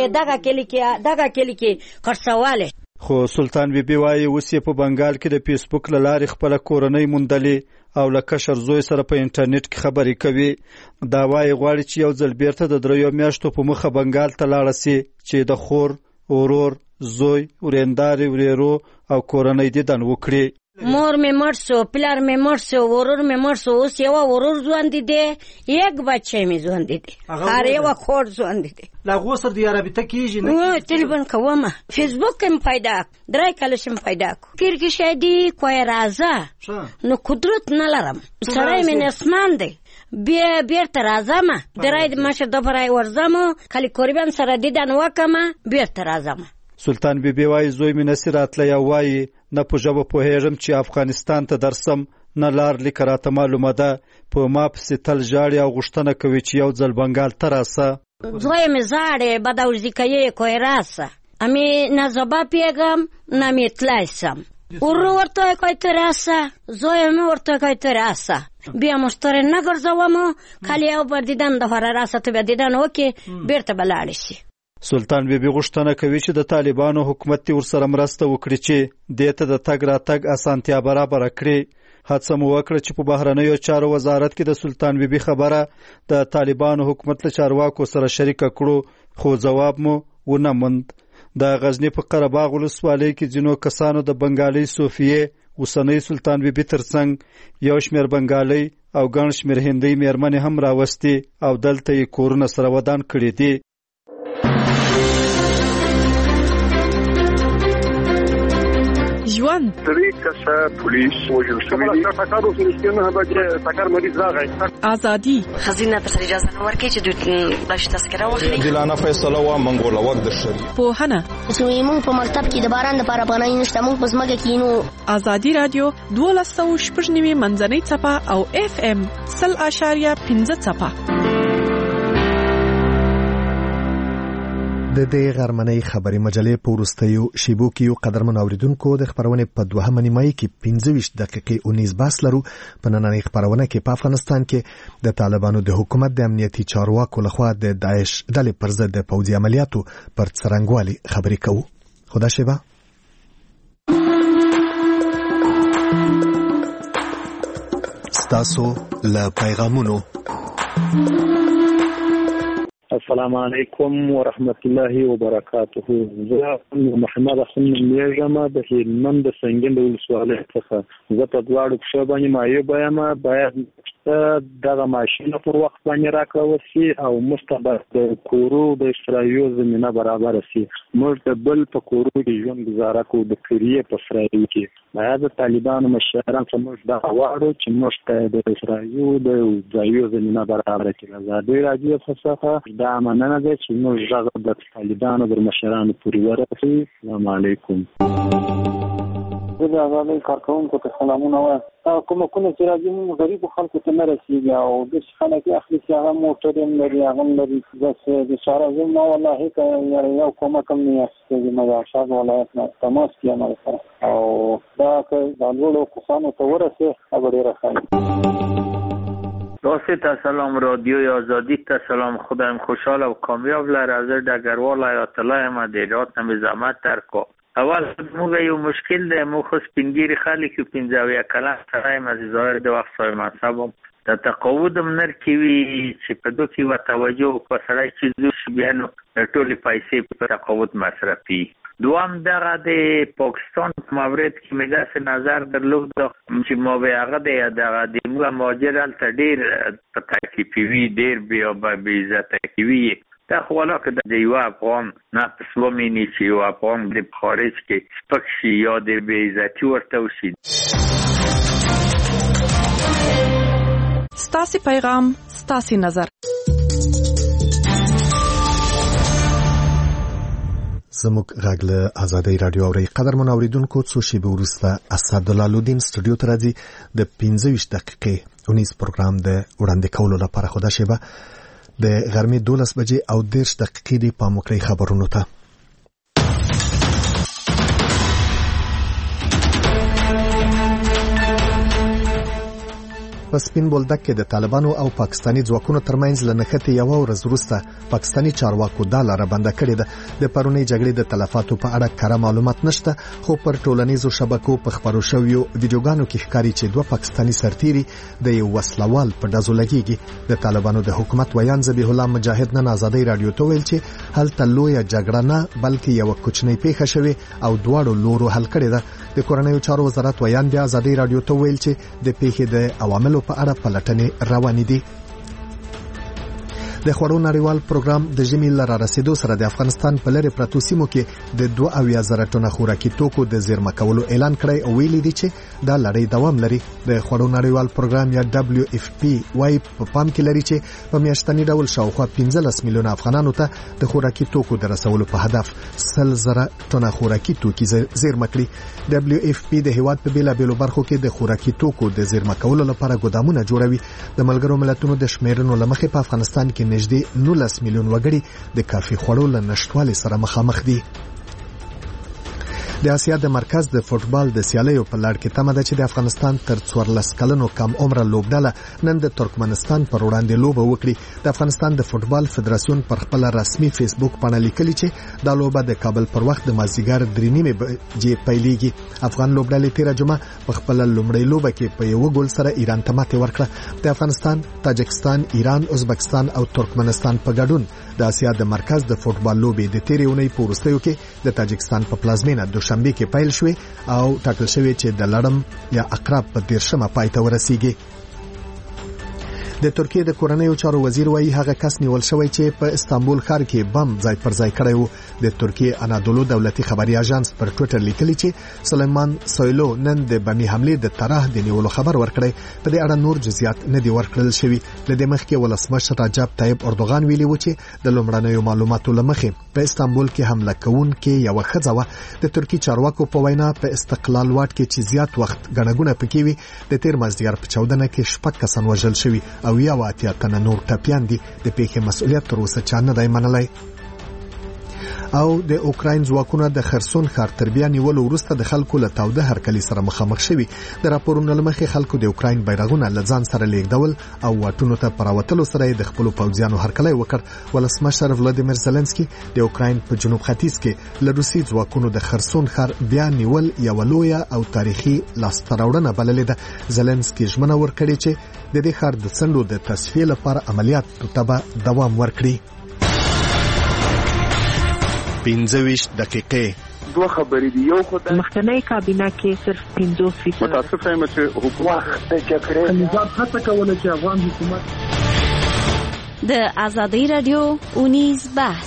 کلی کې خرڅواله. خو سلطان بیبي وايي اوس یې په بنگال کې د فیسبوک له لارې خپله کورنۍ موندلې او له کشر زوی سره په انټرنیټ کې خبرې کوي. دا وايي غواړي چې یو ځل بیرته د 3 میاشتو په مخه بنگال ته لاړه سي چې د خور، ورور، زوی، ورېندارې، ورېرو او کورنۍ دیدن وکړي. مور مې مړ شو، پلار مې مړ شو، ورور مې مړ شو، اوس یو ورور ژوندی دی، یک بچی مې ژوندی دی، هر یو خور ژوندی دی. له هغو سره د رابطه کېږي نه؟ تلیفون کومه، فیسبوک کې مې پیدا کړ، 3 کاله چې مې پیدا کړ. کیر کې شاید کوی راځه نو قدرت نه لرم، سړی مې نسمان دی، بیرته راځم، درای ماشه دوباره ورځم، کلی قربان سره دیدن وکم، بیرته راځم. سلطان بیبي وايي زوی مې نسي راتلی او وايي نه په ژبه پوهېږم چې افغانستان ته درسم، نه لار لیکه راته معلومه ده، په ما پسې تل ژاړي او غوښتنه کوي چې یو ځل بنګال ته راسه. زوی مې زاړې بداوزي کوي کوی راسه، امی نه زبا پیږم نه مې تلای سم، ورو ورته کوی ته راسه، زوی مې ورته کوی ته راسه، بیا مشتری نه ګرځوم، کلی یو بر دیدن دپاره راسه ته بیا دیدن وکړي بیرته به لاړې شي. سلطان بیبي غوښتنه کوي چې د طالبانو حکومت دې ورسره مرسته وکړي چې دې ته د تګ راتګ اسانتیا برابره کړي. هڅه مو وکړه چې په بهرنیو چارو وزارت کې د سلطان بیبي خبره د طالبانو حکومت له چارواکو سره شریکه کړو، خو ځواب مو ونه موند. د غزنی په قره باغ ولسوالۍ کې ځینو کسانو د بنګالۍ صوفیې اوسنۍ سلطان بیبي ترڅنګ یو شمېر بنګالۍ او ګڼ شمېر هندۍ مېرمنې هم راوستي او دلته یې کورونه سره ودان کړي دي. ژوند 3 کسه پولیس وژل شوي دي. ټکر اوس نږدې 9 بجې ټکر مریض راغی. ازادي خزینه ته اجازه نه ورکړي چې دوی بلش تذکره واخلي. عادلانه فیصله و منګول وخت د شری پوهنه موږ په مکتب کې د باران لپاره پناه نشته، موږ په ځمکه کې نو. ازادي رادیو 12.9 منځنۍ څپه او FM 0.5 څپه. د دې غرمنۍ خبري مجلې په وروستیو شیبو کې یو قدرمن اوریدونکو د خبرونې په 2 نیمایي کې 25 دقیقې 19 بحث لرو. په نننۍ خبرونه کې په افغانستان کې د طالبانو د حکومت د امنیتي چارواکو لخوا د داعش ډلې پر ضد د پوځي عملیاتو پر څرنګوالي خبرې کوو. خدا شیبه ستاسو له پیغامونو. السلام علیکم ورحمت الله وبرکاته. زه محمد حسن میرجما د هلمند د سنگین د ولسوالۍ څخه زه په دواړو پښو باندې معیوب یم. باید دغه ماشین پر وخت باندې راکړل شي او مستبد د کورو د اشترايو زمينه برابر شي. موږ د بل په کورو کې ژوند گزاره کوو د کریه په اسرائیل کې. باید د طالبانو مشران څخه دا غواړو چې موږ ته د اسرائیل د ځایو زمينه برابر کړي. ازادي راډیو څخه دا مننه ده چې موږ ژغ د طالبانو د مشرانو پورې ورسوي. السلام علیکم. زه د ازادۍ کارکوونکو ته سلامونه وایم. کومکونه چې راځي موږ غریبو خلکو ته نه رسېږي او داسې خلک یې اخلي چې هغه موټر هم لري هغه هم لري. داسې د شارزم ما والله که یو کومک هم نه اخیستېږي نو د ارشاد ولایت نه تماس کې یم سره او دا که د لوړو کسانو ته ورسې هغه ډېره ښه. راستی تا سلام رادیوی آزادی تا سلام. خودم خوشحال و کامیاب لر از دگروال آیات الله ما دیرات نمی زحمت ترکو. اول موږ یو مشکل ده، مو خو سپینګیری خلک 15 کلن سره مزه ظاهر د وخت صاحب منصب د تقاعد منر کې وي چې په دوی کې توجه په سړی چې زو بیا نو ټولې پیسې په تقاعد مصرفي. دوام دغه د پاکستان په مورد کې مې داسې نظر درلود چې ما به هغه د مهاجر هلته ډېر په تکلیفي وي، ډېر بې عزته وي. دا خو ولاکه د یو افغان نفس ومیني چې یو افغان د خارج کې سپک شي یا د بې عزتي ورته وشي. ستاسي پیغام ستاسي نظر. زموږ غږ له آزادۍ رادیو اوري. قدرمن اوریدونکو، څو شیبې وروسته اسدالله لودین سټوډیو ته راځي د 15 دقیقې اونیز پروګرام د وړاندې کولو لپاره. خو دا شیبه د غرمې 12 بجې او 10 دقیقې دی. پام وکړئ خبرونو ته. په سپین بولدک کې د طالبانو او پاکستاني ځواکونو ترمنځ لنښتې یو ورځ وروسته پاکستاني چارواکو دا لاره بنده کړې ده. د پرونی جګړې د تلفاتو په اړه کره معلومات نشته، خو پر ټولنیزو شبکو په خبرو شویو ویډیوګانو کې ښکاري چې دوه پاکستاني سرتیري د یو وسلوال په ډزو لګیږي. د طالبانو د حکومت ویان ذبیح الله مجاهد نن آزادۍ رادیو ته ویل چې هلته لویه جګړه نه بلکې یو کوچنی پیښه شوې او دواړو لورو حل کړې ده. د کورنیو چارو وزارت ویان بیا آزادۍ رادیو ته ویل چې د پیښې د عواملو په اړه پلټنې روانې دي. د خوړو نړیوال پروګرام د ژمي لاره رسیدو سره د افغانستان په لری پرتو سیمو کې د 22,000 ټنه خوراکي توکو د زیرمه کولو اعلان کړی او ویلي دي چې دا لړۍ دوام لري. د خوړو نړیوال پروګرام یا WFP وايي په پام کې لري چې په میاشتنی ډول شاوخوا 15 میلیونه افغانانو ته د خوراکي توکو د رسولو په هدف 100,000 ټنه خوراکي توکي زیرمه کړي. WFP د هیواد په بیلابیلو برخو کې د خوراکي توکو د زیرمه کولو لپاره ګودامونه جوړوي. د ملګرو ملتونو د شمیرنو لمخې په افغانستان کې نږدې 19 میلیون وګړي د کافي خوړو له نشټوالي سره مخامخ دي. د اسیا د مرکز د فوټبال د سیالیو په لړ کې تمه ده چې د افغانستان تر 14 کلنو کم عمره لوبډله نن د ترکمنستان پر وړاندې لوبه وکړي. د افغانستان د فوټبال فدراسیون پر خپل رسمي فیسبوک باندې لیکلي چې دا لوبه د کابل پر وخت د مازیګر 3:30 بجې پیلېږي. افغان لوبډلې تیر جمعه په خپل لومړی لوبه کې په یو ګول سره ایران ته ماتې ورکړه. د افغانستان، تاجکستان، ایران، ازبکستان او ترکمنستان په ګډون د اسیا د مرکز د فوټبال لوبې د تیرې اونۍ په وروستیو کې د تاجکستان په پلازمینه دوشنبه کې پیل شوې او ټاکل شوې چې د لړم یا عقرب په 13مه پای ته ورسیږي. د ترکیه د کورنیو چارو وزیر وایي هغه کس نیول شوی چې په استانبول ښار کې بم ځای پر ځای کړی و. د ترکیه انادولو دولتي خبري اژانس پر ټوئیټر لیکلي چې سلیمان سویلو نن د بمي حمله د طرح د نیولو خبر ورکړی. په دې اړه نور جزئیات نه دي ورکړل شوی. د دې مخکې ولسمشر رجب طیب اردوغان ویلي و چې د لومړنیو معلوماتو لمخې په استانبول کې حمله کوونکې یو ښځه و. د ترکیه چارواکو په وینا په استقلال واټ کې چې زیات وخت غنګونه پکې وي د تیر مازدیګر په 14 کې شپږ کسان وژل شوي او یا 80 تنه نور ټپیان دي. د پیښې مسؤلیت تر اوسه چا نه دی منلی. او د اوکراین ځواکونه د خرسون ښار تر بیا نیولو وروسته د خلکو له تاوده هرکلي سره مخامخ شوي. د راپورونو له مخې خلکو د اوکراین بیرغونه له ځان سره لیږدول او واټونو ته پراوتلو سره د خپلو پوځیانو هرکلی وکړ. ولسمشر ولادیمیر زلنسکي د اوکراین په جنوب ختیځ کې له روسي ځواکونو د خرسون ښار بیا نیول یو لویه او تاریخي لاسته راوړنه بللې ده. زلنسکي ژمنه ورکړې چې د دې ښار د څنډو د تصفیې لپاره عملیات ته دوام ورکړي. 15 دقیقې دوه خبرې دي. یو خو د مخکنی کابینه کې صرف 50% متاسف یم چې حکومت د جګړې نظام هڅه کوله چې افغان حکومت د آزادۍ رادیو اونیز بحث.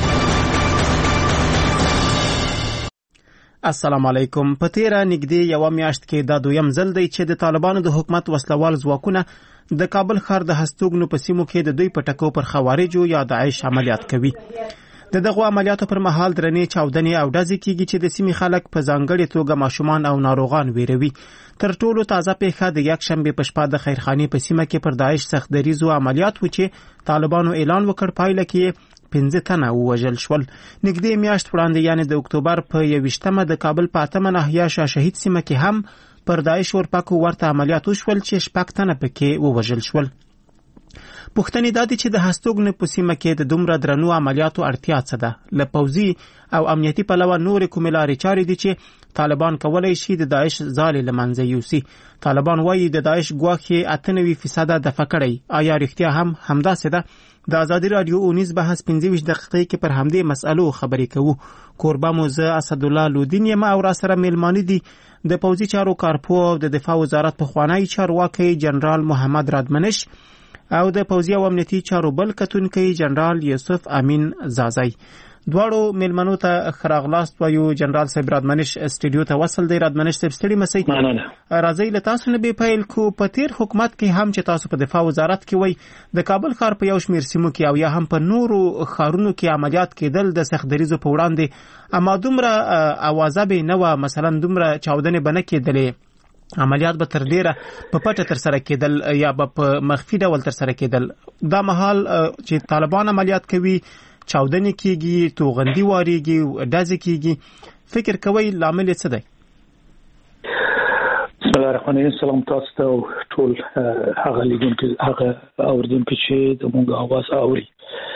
السلام علیکم. په تیره نږدې یو میاشت کې دا دویم ځل دی چې د طالبانو د حکومت وسلوال ځواکونه د کابل ښار د هستوګنو په سیمو کې د دوی په ټکو پر خوارجو یا داعش عملیات کوي. د دغه عملیاتو پر مهال درنې چاودنې او ډزې کیږي چې د سیمې خلک په ځانګړې توګه ماشومان او ناروغان ویروي. تر ټولو تازه پیښه د یکشنبه په شپه د خیرخانې په سیمه کې پر داعش سخت دریزو عملیات و چې طالبانو اعلان وکړ پایله کې 15 تنه ووژل شول. نږدې میاشت وړاندې یعنی د اکتوبر په 21مه د کابل په 8مه ناحیه شاه شهید سیمه کې هم پر داعش ورپکو ورته عملیات وشول چې 6 تنه پکې ووژل شول. پوښتنې دا دي چې د هستوګنې په سیمه کې د دومره درنو عملیاتو اړتیا څه ده؟ له پوځي او امنیتي پلوه نورې کومې لارې چارې دي چې طالبان کولی شي د داعش ځالې له منځه یوسي؟ طالبان وایي د داعش ګواښ یې 98% دفع کړی. آیا رښتیا هم همداسې ده؟ د ازادي رادیو اونیز بحث 25 دقیقې کې پر همدې مسألو خبرې کوو. کوربه مو زه اسدالله لودین یم او را سره میلمانه دي د پوځي چارو کارپو او د دفاع وزارت پخوانی چارواکي جنرال محمد رادمنش او د پوځي او امنیتي چارو بل کتونکي جنرال یوسف امین زازای. دواړو میلمنو ته خراغلاست وایو. جنرال صاحب رادمنش استودیو ته وصل دی. رادمنش صاحب ستړي مسئ. راځي له تاسو نه به پیل کو. په تیر حکومت کې هم چې تاسو په دفاع وزارت کې وای د کابل ښار په یو شمېر سیمو کې او یا هم په نورو ښارونو کې عملیات کېدل د سخت دریزو په وړاندې، اما دومره اوازه به نه و، مثلا دومره چاودنې به نه کېدلې، عملیات به تر ډیره په پټه تر سره کېدل یا په مخفي ډول تر سره کېدل. دا مهال چې طالبان عملیات کوي، چاودنې کېږي، توغندي واریږي، ډزې کېږي، فکر کوئ لامل یې څه دی؟ بسم الله الرحمن الرحیم. سلام تاسو ته ټول هغه لیدونکو هغه اوریدونکو چې زموږ اواز اوري.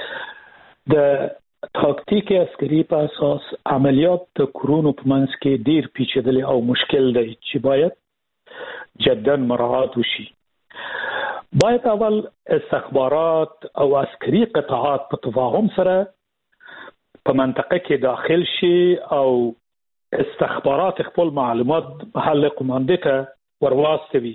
د تاکتیک عسکري په اساس عملیات د کورونو په منځ کې ډیر پیچیدل او مشکل دی چې باید جدا مراعات وشي. باید اول استخبارات او عسکري قطاعات په تفاهم سره په منطقه کې داخل شي او استخبارات خپل معلومات محل قومانده ته ورواستوي.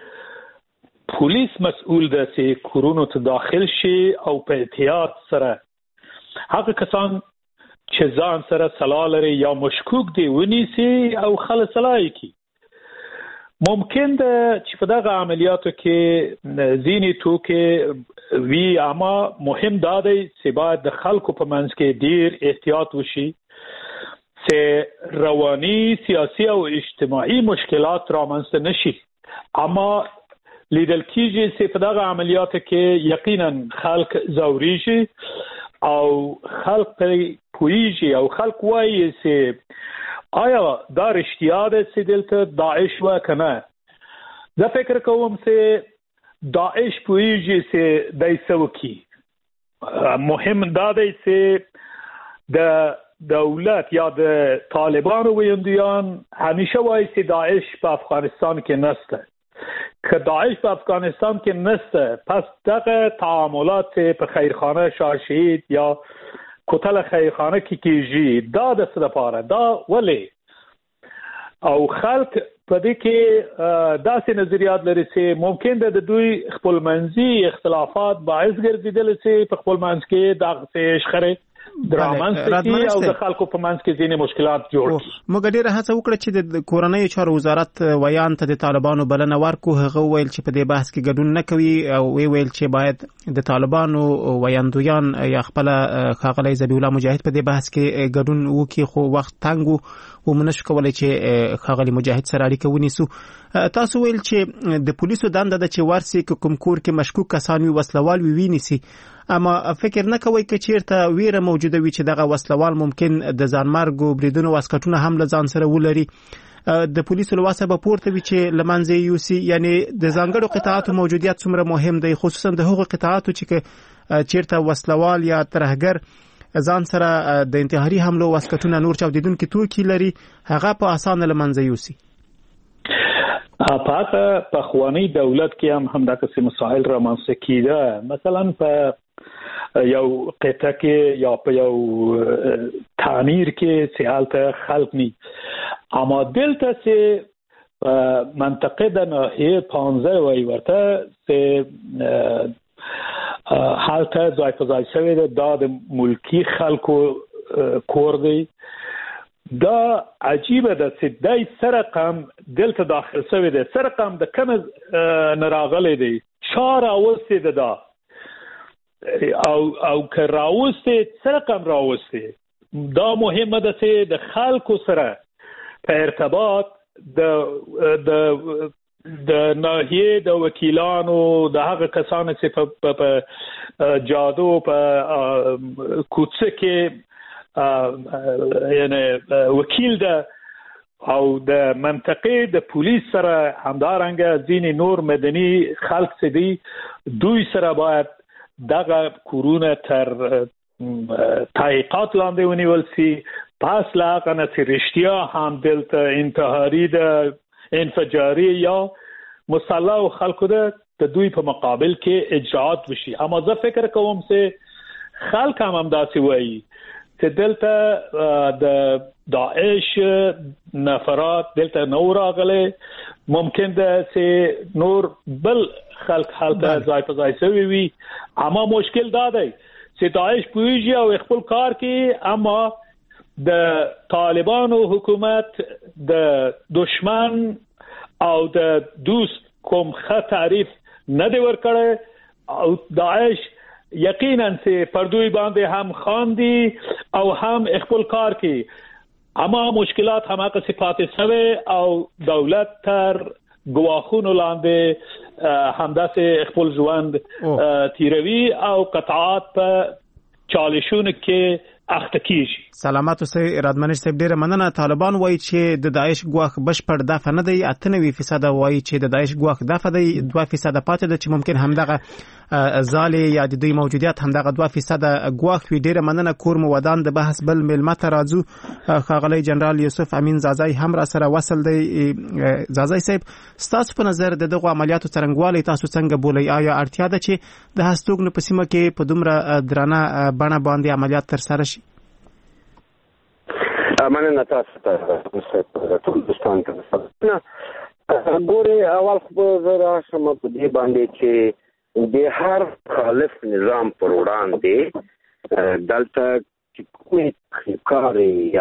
پولیس مسؤل ده چې کورونو ته داخل شي او په احتیاط سره هغه کسان چې ځان سره سلاح لري یا مشکوک دي ونیسي او خلاصلای کی. ممکن ده چې په دغه عملیاتو کې ځینې توکي وی، اما مهم دا دی چې باید د خلکو په منځ کې ډیر احتیاط وشي چې رواني، سیاسي او اجتماعي مشکلات رامنځته نشي. اما لیدل کېږي چې په دغه عملیاتو کې یقینا خلک ځوريږي او خلک پوهیږي او خلک وایي چې آیا دا رښتیا ده چې دلته داعش و کنه. زه فکر کوم چې داعش پوهیږي چې دای څه وکړي. مهم دا دی چې د دولت یا د طالبانو ویندیان همیشه وایي چې داعش په افغانستان کې نشته. که داعش په افغانستان کې نشته، پس دغه تعاملات په خیرخانه شاه یا کوتل خیرخانه کې کیږي. دا د څه لپاره؟ دا ولې؟ او خلک په دې کې داسې نظریات لري چې ممکن ده د دوی خپلمنځي اختلافات باعث ګرځیدل چې په خپل منځ کې دغه شخړې درامنځ کې او د خلکو په منځ کې ځینې مشکلات جوړ کړي. موږ ډېره هڅه وکړه چې د کورنۍ چارو وزارت ویان ته د طالبانو بلنه ورکړو. هغه ویل چې په دې بحث کې ګډون نه کوي او ویل چې باید د طالبانو ویاندویان یا خپل ښاغلی ذبیح الله مجاهد په دې بحث کې ګډون وکړي، خو وخت تنګ و ومنشو کولای چې ښاغلی مجاهد سره اړیکه ونیسو. تاسو ویل چې د پولیسو دنده ده چې ورسي کوم کور کې مشکوک کسان وي، وسلوال وي، ونیسي، اما فکر نه کوي چې چیرته ویره موجوده وي چې دغه وسلوال ممکن د ځانمرګو بریدونو واسکټونه هم له ځان سره ولري. د پولیسو لواسه به پورته وي چې لمنځه یوسي. یعنی د ځانګړو قطاعاتو موجودیت څومره مهم دی، خصوصا د هغو قطاعاتو چې چیرته وسلوال یا ترهګر ځان سره د انتحاري حملو واسکټونه نور چاودیدونکي توکي لري، هغه په اسانه لمنځه یوسي. په خوانی دولت کې هم دغه مسائل رامنځته کیده. مثلا په یو قطعه کې یا په یو تعمیر کې سیالته خلق نی، اما دلته چې منطقه د ناحیه 15 وای ورته چې حالته ځای په ځای شوی دا د ملکی خلکو کور دی. دا عجیبه ده چې دای سرقم دلته داخل شوی دی. سرقم د کوم نراغله دی، شار اوسته ده او که راوسته سرقم راوسته. دا مهمه ده چې د خلکو سره په ارتباط د ناحیه د وکیلانو د هغه کسانو چې په جادو په کوڅه کې یعنی وکیل ده او د منطقې د پولیس سره همدارنګه ځینې نور مدني خلک چې دي دوی سره باید دغه کورونه تر تحقیقات لاندې ونیول شي پس لا هغه چې رښتیا هم دلته انتحاري د انفجاري یا مسلح خلکو د دوی په مقابل کې اجراءات وشي. اما زه فکر کوم چې خلک هم داسې وایي چې دلته د داعش نفرات دلته نو راغلي ممکن ده چې نور بل خلک ځای په ځای شوي وي. اما مشکل دا دی چې داعش پوهیږي او خپل کار کوي اما د طالبانو حکومت د دشمن او د دوست کوم ښه تعریف نه دی ورکړی او داعش یقینا چې پردوی باندې هم خاندي او هم خپل کار کوي اما مشکلات هم هغه صفات سوي او دولت تر گواخونو لاندې همداسې خپل ژوند تیروي او قطعات په چالشونو کې اخته کیږي. سلامات اوسئ ارادمنش صاحب ډیره مننه. طالبان وایي چې د داعش ګواښ بشپړ دفع نه دی 98% وایي چې د داعش ګواښ دفع دی 2% پاتې ده چې ممکن همدغه ځالې یا د دوی موجودیت همدغه 2% ګواښ وي. ډیره مننه. کور مو ودان د بحث بل ملمه ته راځو. ښاغلی جنرال یوسف امین زازای هم را سره وصل دی. زازای صاحب ستاسو په نظر دغه عملیاتو څرنګوالی تاسو څنګه بولئ؟ آیا اړتیا ده چې د هستوګنو په سیمه کې په دومره درانه بڼه باندې عملیات ترسره شي؟ مننه تاسو ته ټول دوستان ته. ګورې اول خو زه راشم په دې باندې چې د هر خالف نظام پر وړاندې دلته چې کومې کارې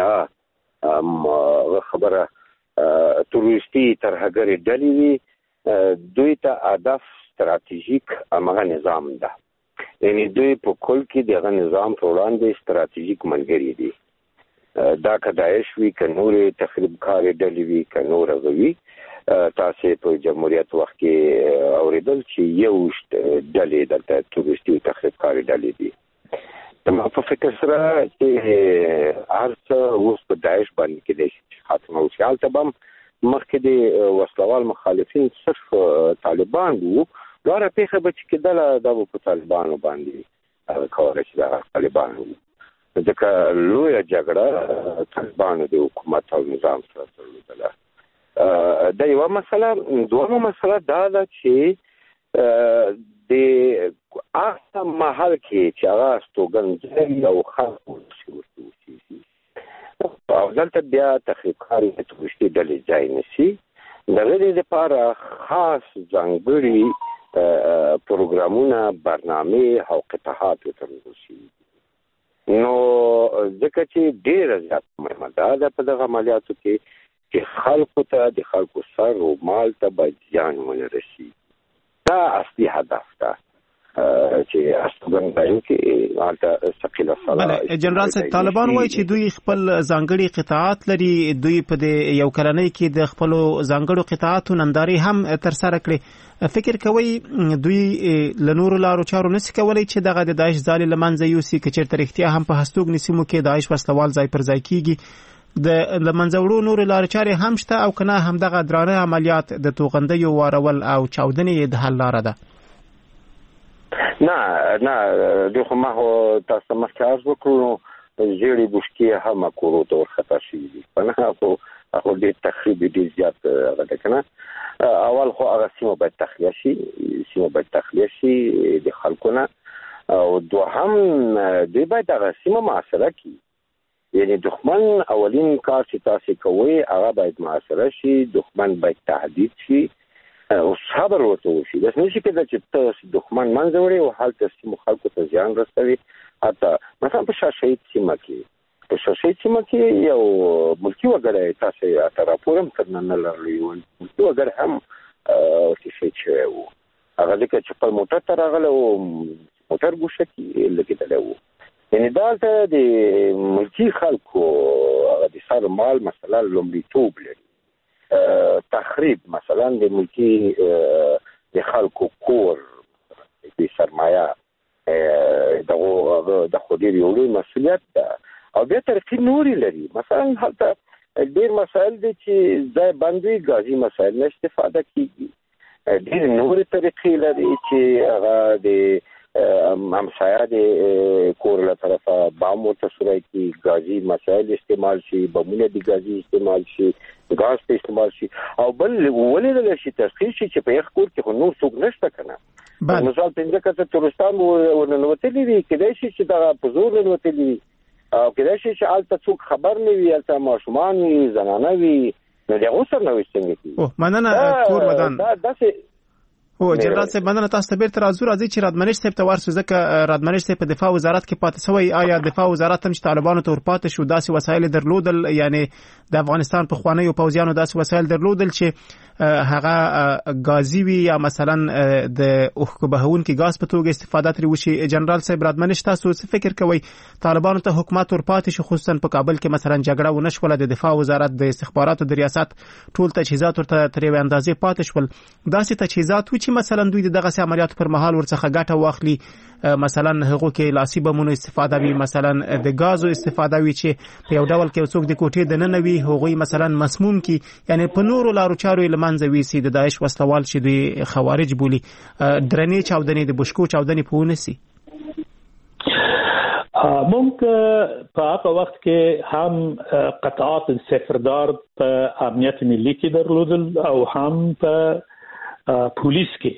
یا خبره تروریستي ترهګرې ډلې وي دوی ته هدف ستراتیژیک همغه نظام ده. یعنی دوی په کل کې دغه نظام پر وړاندې ستراتیژیک ملګري دي. دا که داعش وي که نورې تخریبکارې ډلې وي که نور هغه وي. تاسې په جمهوریت وخت کې اورېدل چې یوشت ډلې دلته تروریستي او تخریبکارې ډلې دي. زما په فکر سره چې هر څه اوس په داعش باندې کېدای شي چې ختمه وشي. هلته به هم مخکې د وسلوال مخالفین صرف طالبان وو لاره پیښه به چې کېدله دا به په طالبانو باندې هغه کوله چې دغه طالبان وو. ځکه لویه جګړه طالبانو د حکومت او نظام سره درلودله. دا یوه مسله. دویمه مسله دا ده چې د هغه محل کې چې هغه استوګنځای او خلک اوسېږي او دلته بیا تخریبکارې تروریستي ډلې ځای نیسي. د هغې دپاره خاص ځانګړي پروګرامونه برنامې او قطعات وترلل شوي. نو ځکه چې ډېره زیاته مهمه ده په دغه عملیاتو کې چې خلکو ته د خلکو سر او مال ته باید زیان ونه رسي. دا اصلي هدف ده چې استوګنځایو کې هلته ثقیله سلا. جنرال صاحب طالبان وایي چې دوی خپل ځانګړي قطعات لري. دوی په دې یو کلنۍ کې د خپلو ځانګړو قطعاتو نندارې هم ترسره کړې. فکر کوي دوی له نورو لارو چارو نشي کولی چې دغه د داعش ځالې له منځه یوسي که چېرته رښتیا هم په هستوګنې سیمو کې داعش وسلوال ځای پر ځای کېږي د له منځه وړو نورې لارې چارې هم شته او که نه همدغه درانه عملیات د توغندیو وارول او چاودنې د حل لاره ده؟ نه دوی خو ما تاسو ته مخکې عرض وکړو ژېړې بوشکې هم کورو ته ورخطا شوي دي. په نه خو ډېر تخریب ډېر زیات هغه ده که نه. اول خو هغه سیمه باید تخلیه شي د خلکو نه. او دوهم دوی باید هغه سیمه محاصره کړي. یعنی دښمن اولین کار چې تاسې کوئ هغه باید محاصره شي. دښمن باید تهدید شي او صبر ورته وشي. داسې نشي کېدای چې ته دښمن منځه وړې او هلته سیمو خلکو ته زیان رسوي. حتی مثلا په شاشهید سیمه کې یو ملکي وګړی تاسې اته راپور هم تر نن نه لرلی و. ملکي وګړی هم ورته شهید شوی و. هغه ځکه چې خپل موټر ته راغلی و موټر ګوښه کې لګېدلی و. یعنې دلته د ملکي خلکو هغه د سر مال مثلا لومړیتوب لري. تخریب مثلا د ملکي د خلکو کور د سرمایه د خو ډېر یو لوی مسؤلیت ده. او بیا طریقې نورې لري. مثلا هلته ډیر مسایل دي چې ځای باندې غازي مسایل نه استفاده کیږي ډیر نورې طریقې لري چې هغه د همسایه د کور له طرفه بام ورته سوری کی غازي مسایل استعمال شي بمونه د غازي استعمال شي غاز په استعمال شي او بل ولې شي تشخیص شي چې په یو کور کې نو څوک نشته کنه مثال څنګه کته تورستان ورنوتلې دي کله چې دا په زور ورنوتلې او کله چې البته څوک خبر نه وي البته ماشومان وي زنانه وي نو دا اوس نه وستنګ کی او مننه کور ودان او جنرال صاحب مننه تاسو ته بیرته راځي چې رادمنش صاحب ته ورسو ځکه رادمنش صاحب په دفاع وزارت کې پاتې شوی آیا دفاع وزارت هم چې طالبانو ته ورپاتې شو داسې وسایل درلودل یعنی د افغانستان په خوانیو پوځیانو داسې وسایل درلودل چې هغه غازی وي یا مثلا د اوخ بهون کې غاز په توګه استفاده ترې وشي جنرال صاحب رادمنش تاسو څه فکر کوئ طالبانو ته حکومت ورپاتې شو خصوصا په کابل کې مثلا جګړه ونشوله د دفاع وزارت د استخباراتو د ریاست ټول تجهیزات ورته ترې اندازې پاتې شول داسې تجهیزات چې مثلا دوی دغه عملیاتو پر مهال ورڅخه ګټه واخلي مثلا هغه کې لاسي بمونو استفاده وي مثلا د غازو استفاده وي چې په یو ډول کې څوک د کوټې د نن وي هغه مثلا مسموم کی یعنی په نورو لارو چارو لمنځوي سي د داعش وسلوال چې دوی خوارج بولی درنې چاودنې د بشکو چاودنې پونسي مونږ په هغه وخت کې هم قطعات صفردار په امنیت ملي کې درلودل او هم په پولیس کې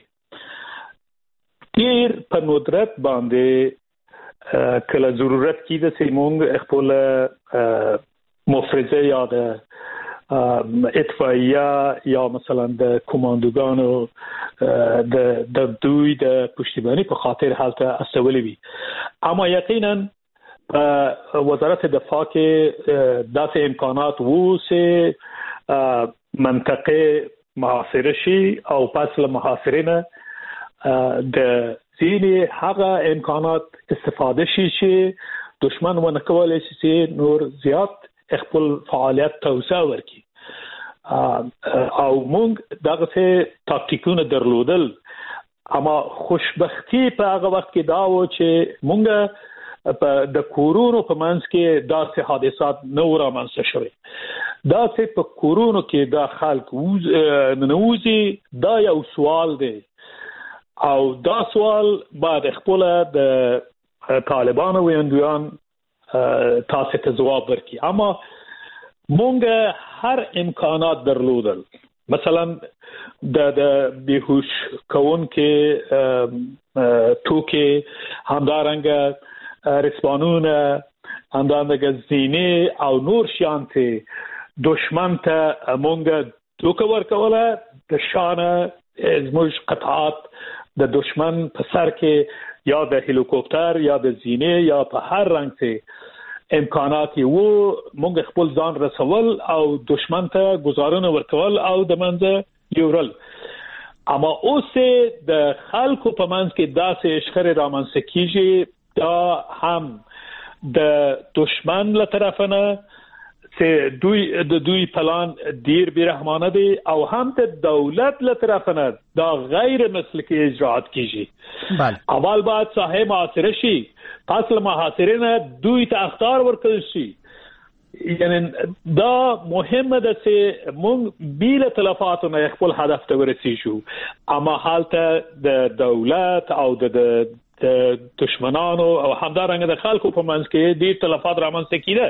ډیر په ندرت باندې کله ضرورت کیده چې مونږ خپل مفرزه یا د اطفائیه یا مثلا د کماندوګانو د دوی د پشتیبانی په خاطر حالت استولی وي اما یقینا وزارت دفاع کې داسې امکانات وو چې منطقه محاصره شي او پس له محاصره د ځینې هغه امکانات استفاده شي چې دشمن ونه کولای شي چې نور زیات خپل فعالیت توسعه ورکړي او موږ دغه څه تاکتیکونه درلودل اما خوشبختی په هغه وخت کې دا و چې موږ په د کورونو په منځ کې داسې حادثات نه رامنځته شوي داسې په کورونو کې دا خلک ننوځي دا یو سوال دی او دا سوال بعد خپل د طالبانو ویندویان تاسو ته جواب ورکړي اما مونږ هر امکانات درلودل مثلا د بیهوش کون کې توکي همدارنګ رسپانونه همدارنګ زینه او نور شانته دشمن ته مونږ توکه ورکوله د شانه زموږ قطعات د دشمن په سر کې یا د هلیکوپټر یا د زینه یا په هر رنګ څه امکانات وو موږ خپل ځان رسول او دشمن ته گزارونه ورکول او د منځ یورل اما اوس د خلکو په منځ کې داسې اشخره رامنځته کیږي دا هم د دشمن له طرفه نه چې دوی پلان ډیر بیرحمانه دي او هم د دولت له طرفه نه دا غیر مسلکی اجراءات کیږي بله اول بعد صاحب محاصره شي پس له محاصره نه دوی ته اخطار ورکړل شي یعنی دا مهمه ده چې موږ بیل تلفاتو نه خپل هدف ته ورسیږو اما حالت د دولت او د دشمنانو او همدارنګه د خلکو په منځ کې ډیر تلفات رامنځته کیده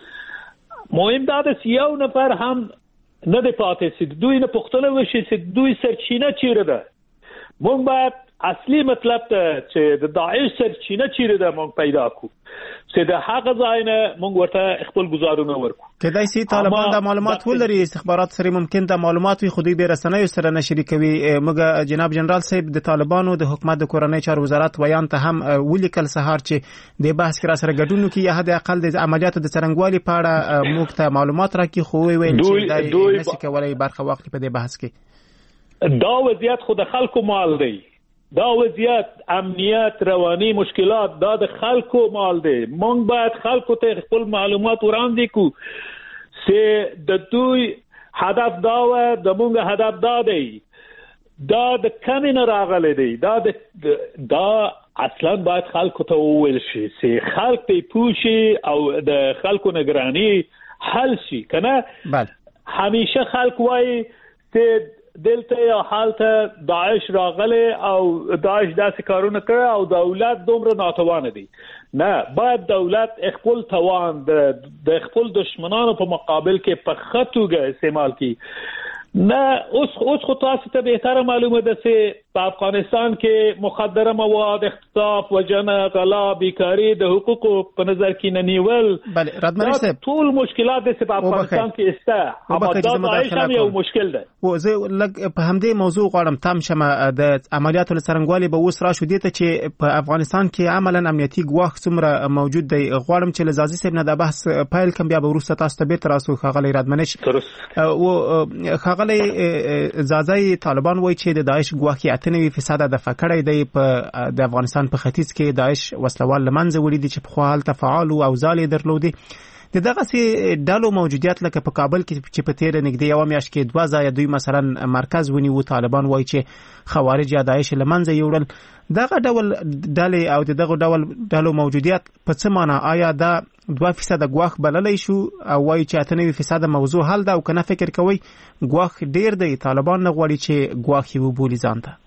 مهم دا د یو نفر هم نه دی پاتې چې دوی نه پوښتنه وشي چې دوی سرچینه چیرې ده موږ باید اصلي مطلب ته چې د داعش سرچینه چیرې ده موږ پیدا کو چې د هغه ځای نه موږ ورته خپل گزارونه ورکو کدای شي طالبان د معلومات ولري استخبارات سره ممکن د معلومات وي خودي به رسنیو سره نشري کوي موږ جناب جنرال صاحب د طالبانو د حکومت د کورنۍ چارو وزارت ویان ته هم ولیکل سهار چې د بحث کې را سره ګډون کوي یا د اقل د عملیاتو د څرنګوالي په اړه موږ ته معلومات راکړي خو ویل چې د نشي کولای برخه واخلي په دې بحث کې دا وضعیت خود خلکو مال دی دا وضعیت امنیت رواني مشکلات دا د خلکو مال دی مونږ باید خلکو ته خپل معلومات وړاندې کو چې د دوی هدف دا و د مونږ هدف دا دی دا د کمینه راغلی دی دا اصلا باید خلکو ته وویل شي چې خلک ته پوښي او د خلکو نگرانی حل شي کنه. بله همیشه خلک وایي ته دلته یا حالته داعش راغله او داعش داسې کارونه کړه او دولت دومره ناتوان دي. نه، باید دولت خپل توان د خپل دشمنانو په مقابل کې په خطوګه استعمال کړي. نه اوس خو تاسو ته بهتره معلومه ده چې په افغانستان کې مخدره مواد، اختطاف، وژنه، غلا، بیکاری د حقوقو په نظر کې نه نیول، بله رادمنش صاحب ټول مشکلات د په افغانستان کې استه اما دا داعش هم یو مشکل ده. و زه لږ په همدې موضوع غواړم تام شمه د عملیاتو لسرنګوالي به اوس راشو دي ته چې په افغانستان کې عملاً امنیتي ګواښ څومره موجود دی. غواړم چې لزازي صاحب نه د بحث پایل کم بیا به وروسته تاسو ته بیرته راسو. ښاغلی رادمنش ښاغلی زازای طالبان وایي چې د داعش ګواښ 98% دفع کړی دی. په د افغانستان په ختیځ کې داعش وسلوال لمنځه وړي دي چې په خو حالت فعال او ځالې درلودي. د دغه سي ډالو موجودیت لکه په کابل کې چې په تیر نږدې یو میاشت کې 2 ځای دوی مثلا مرکز ونیو، طالبان وایي چې خوارج یا داعش لمنځه یوړل. دغه ډول ډلې او دغه ډول ډالو موجودیت په څه معنی؟ آیا دا 2% ګواښ بللی شو او وایي چې 98% موضوع حل ده او کنه فکر کوي ګواښ ډیر دی، طالبان نه غواړي چې ګواښ یې وبولي ځان ته؟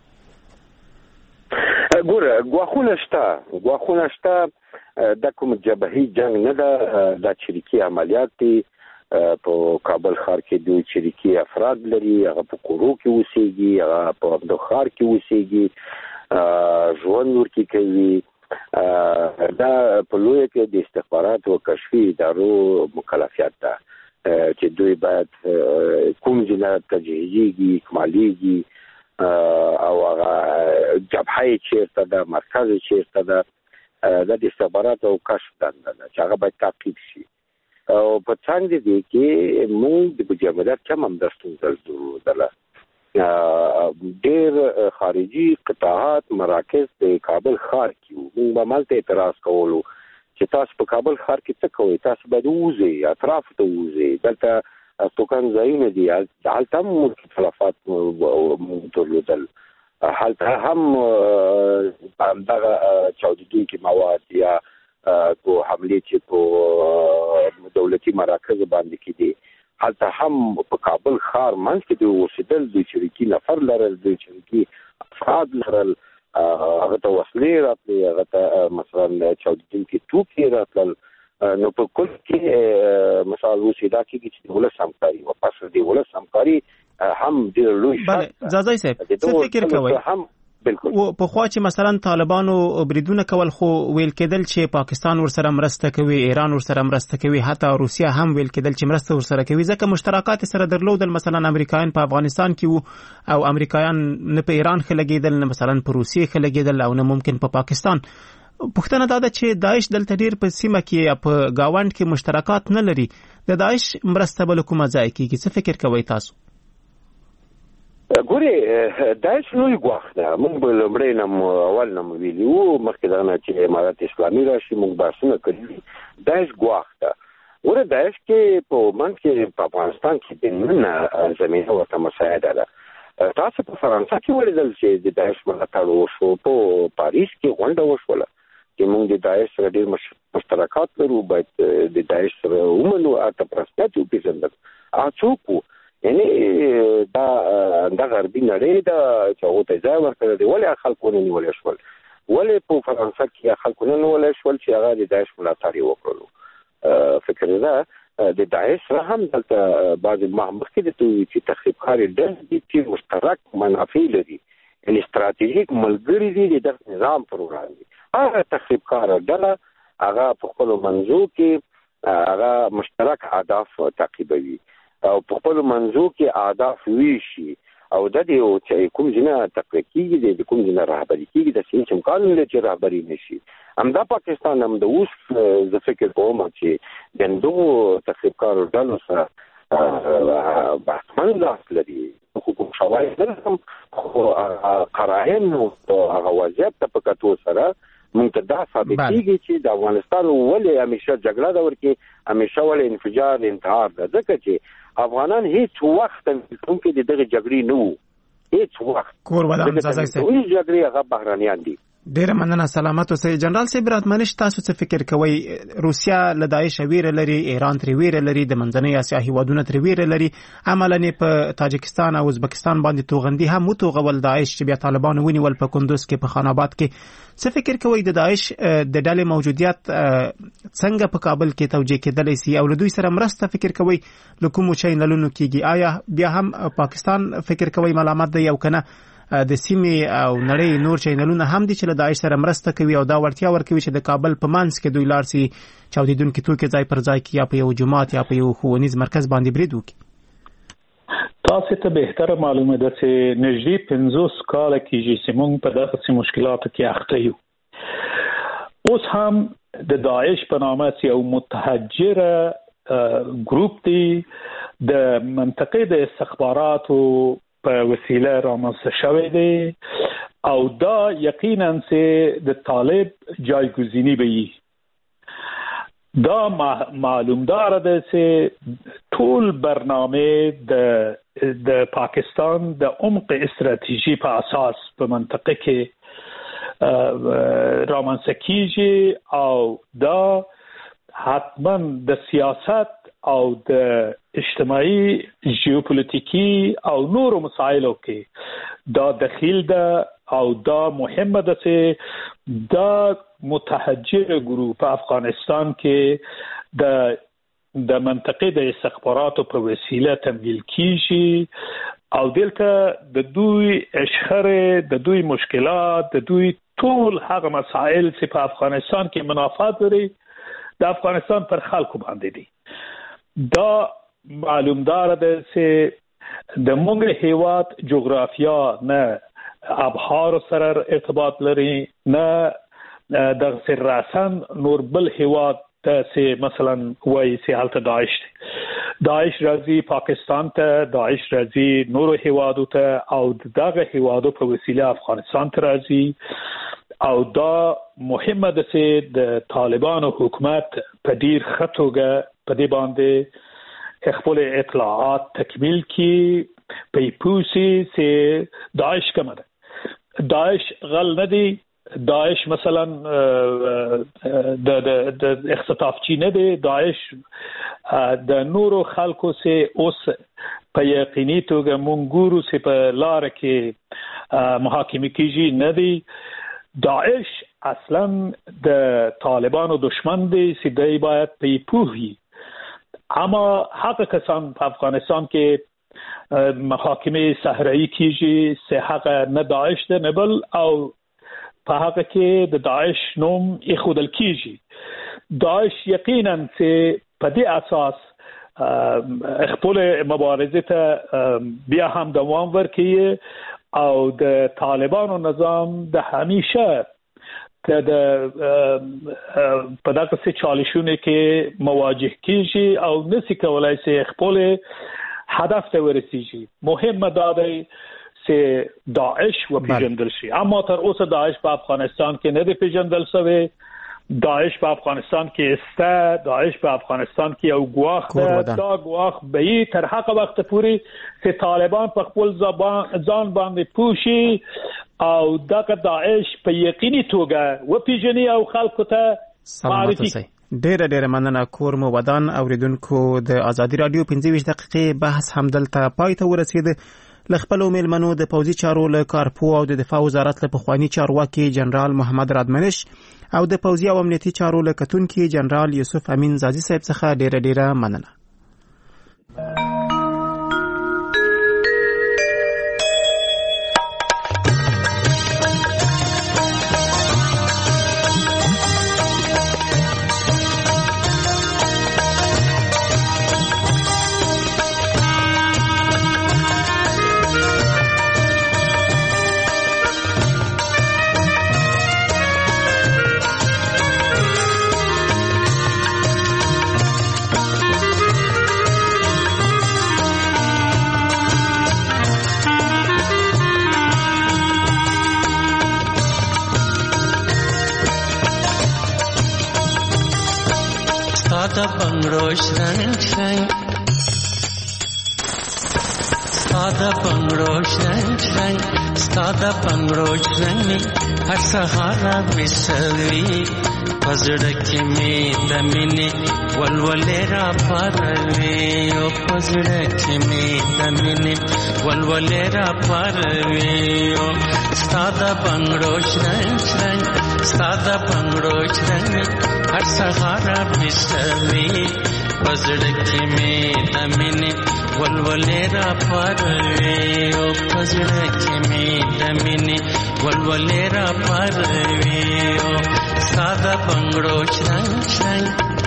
ګوره ګواښونه شته د کوم جبهي جنگ نه ده. د چریکي عملیات دي په کابل ښار کې دوی چریکي افراد لري، هغه په کورو کې اوسېږي، هغه په عبدالخار کې اوسېږي، ژوند ورکی کوي. دا په لویه کې د استخبارات او کشفي ادارو مکلفیت ده چې دوی باید کوم ځای تجهیزي اکماليږي او هغه جبهه چیرته ده، مرکز چیرته ده. د استخبارات او کشف دنده ده چې هغه باید تعقیب شي. او په څنګه دي کې موږ د مجاهدت کم هم درلودل. ډېر خارجي قطاعات مراکز د کابل ښار کې موږ به مالته اعتراض کولو چې تاسو په کابل ښار کې څه کوئ؟ تاسو باید ووځئ، اطراف ته ووځئ. دلته توکان ځایونه دي، هلته هم خلافات درلودل، هلته هم دغه چاودېدونکي مواد یا کو حملې چې په دولتي مراکز باندې کېدي، هلته هم په کابل ښار منځ کې دوی اوسېدل، دوی چریکي نفر لرل، دوی چریکي افراد لرل، هغه ته وسلې راتلې، هغه ته مثلا چاودېدونکي توکي راتلل. نو په کل کې مثال اوس دا کېږي چې د ولس همکاري او پس د ولس همکاري هم ډېر لوی شي. بله زازای صاحب څه فکر کوئ؟ بالکل په خوا چې مثلا طالبانو بریدونه کول خو ویل کېدل چې پاکستان ورسره مرسته کوي، ایران ورسره مرسته کوي، حتی روسیا هم ویل کېدل چې مرسته ورسره کوي ځکه مشترکات سره درلودل. مثلا امریکایان په افغانستان کې وو او امریکایان نه په ایران خلګیدل، نه مثلا په روسیې خلګیدل او نه ممکن په پاکستان. پښتنه دا ده چې داعش دلته ډیر په سیمه کې په گاوند کې مشترکات نه لري. د داعش مرسته بل کومه ځای کېږي؟ څه فکر کوئ تاسو؟ ګوري داعش لوی ګواښ ده. موږ به لومړی نه اول نه ویلي وو مخکې دا نه چې امارات اسلامي راشي موږ بحثونه کړي. داعش ګواښ ده. ګوره داعش کې په منځ کې په افغانستان کې د نن زمینه ورته مساعده ده. تاسو په فرانسه کې ولیدل چې د داعش ملاتړ وشو، په پاریس کې غونډه وشوله چې موږ د داعش سره ډېر مشترکات لرو، باید د داعش سره ومنو، اته پرسپیکټ وپېژندل. څوک یعنی دا غربي نړۍ ده چې هغه ته ځای ورکړی دی. ولې خلکو نه نیولی شول؟ ولې په فرانسه کې خلکو نه نیولی شول چې هغه د داعش ملاتړ یې وکړلو؟ فکر ده د داعش سره هم دلته بعضې مخکې د دوی چې تخریبکارې ډلې دي چې مشترک منافع لري، یعنې استراتیژیک ملګري دي د دغه نظام پر وړاندې. هغه تخریبکاره ډله هغه په خپلو منځو کې هغه مشترک اهداف تعقیبوي او په خپلو منځو کې اهداف ویشي او د دې چې کوم ځینه تقویه کېږي، د کوم ځینه رهبري کېږي، د هیڅ امکان نه لري چې رهبري نه شي. همدا پاکستان هم د اوس زه فکر کوم چې د همدغو تخریبکارو ډلو سره بحثمن لاس لري. حکوم شواهد نه لرم، خو قراین او هغه وضعیت ته په کتو سره موږ ته دا ثابتېږي چې د افغانستان ولې همیشه جګړه ده ورکې، همیشه ولې انفجار انتحار ده. ځکه چې افغانان هیڅ وخت کې د دغه جګړې نه وو، هیڅ وخت کور ودان ځای جګړې هغه بهرانيان دي. ډیره مننه سلامت اوسئ. جنرال صاحب راتمنش تاسو څه فکر کوئ؟ روسیا له داعش ویره لري، ایران تر ویره لري، د منځنۍ اسیا هیوادونه تر ویره لري. عملاً په تاجکستان او ازبکستان باندې توغندي هم وتوغول داعش چې بیا طالبان ونیول په کندوز کې، په خان آباد کې. څه فکر کوئ د داعش د ډلې موجودیت څنګه په کابل کې توجیه کېدلی سي او له دوی سره مرسته فکر کوئ له کومو چینلونو کېږي؟ آیا بیا هم پاکستان فکر کوئ ملامت دی او کنه د سیمې او نړۍ نور چینلونه هم دي چې له داعش سره مرسته کوي او دا ورتیا ورکوي چې د کابل په منځ کې دوی لاړ سي چاودیدونکي توکي ځای پر ځای کې یا په یو جومات یا په یو ښوونیز مرکز باندې برید وکړي؟ تاسو ته بهتره معلومه ده چې نږدې 50 کال کېږي چې موږ په دغه مشکلاتو کې اخته یو. اوس هم د داعش په نامه یو متحجره ګروپ دی د منطقې د استخباراتو په وسیله رامنځته شوی دی او دا یقینا چې د طالب جایگزینی به وي. دا معلوم دار ده چې ټول برنامه د پاکستان د عمق استراتیژي په اساس په منطقه کې رامنځته کیږي او دا حتما د سیاست او د اجتماعي ژئوپولیټیکي او نورو مسایلو کې دا دخیل ده او دا مهمه ده چې دا متحجر ګروپ په افغانستان کې د منطقې د استخباراتو په وسیله تمویل کیږي او دلته د دوی اشخره، د دوی مشکلات، د دوی ټول هغه مسایل چې په افغانستان کې منافات لري د افغانستان پر خلکو باندې دي. دا معلوم دار ده چې د موږ هیواد جغرافیا نه ابحار سره ارتباط لري، نه د سراسن نور بل هیواد ته چې مثلا وایي چې حالت داعش راځي پاکستان ته، داعش راځي نورو هیوادو ته او دغه هیوادو په وسیله افغانستان ته راځي او دا مهمه ده چې د طالبانو حکومت په ډیر خطوګه په دې باندې خپل اطلاعات تکمیل کی پیپوسی چې داعش کومه ده. داعش غل نه دی، داعش مثلا د اختطافچی نه دی، داعش د نورو خلکو سه اوس په یقیني توګه مونږ سه په لار کې محاکمه کیږي نه دی. داعش اصلا د طالبانو دشمن دی چې دای باید پیپوهی. اما حق کسان په افغانستان کې محاکمه صحرایی کیږي سه حق نه داعش ده نه بل او په حق کې د داعش نوم اخودل کیږي. داعش یقینا چې په دې اساس خپل مبارزه ته بیا هم دوام ورکړي او د طالبانو نظام د همیشه ته د په دغه څه چالشونه کې مواجه کیږي او نسی کولای چې خپل هدف ته ورسیږي. مهمه دا ده چې داعش و پیژندل شي، اما تر اوسه داعش په افغانستان کې نه دی پیژندل شوی. داعش په افغانستان کې است، داعش په افغانستان کې یو ګواښ ده. دا ګواښ به تر هغه وخت پورې چې طالبان په خپل ځان باندې پوښي او دغه داعش په یقیني توګه و پیژني او خلکو ته معرفي کړي. ډیره مننه. کور مو ودان اوریدونکو، د ازادي رادیو 25 دقیقې بحث همدلته پای ته ورسید. لخپلو میلمنو د پوځي چارو له کارپو او د دفاع وزارت له پخوانی چارواکي جنرال محمد رادمنش او د پوځي او امنیتي چارو له کتونکي جنرال یوسف امین زازي صاحب څخه ډیره مننه. ساده بنگړو شرنګ شرنګ ساده بنگړو شرنګ هر سهار وسوي پزړه کې می د مینې ولولې را پروي او پزړه کې می د مینې ولولې را پروي او ساده بنگړو شرنګ شرنګ ساده بنگړو شرنګ هر سهار وسوي پزړه کې می د مینې ولولې را پروي او پزړه کې می د مینې ولولې را پروي او ساده بنگړو شرنګ شرنګ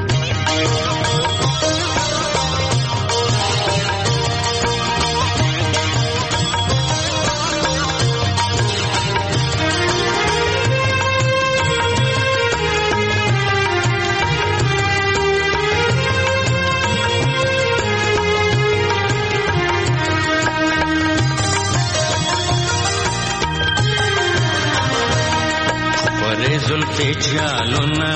زلفی جالونا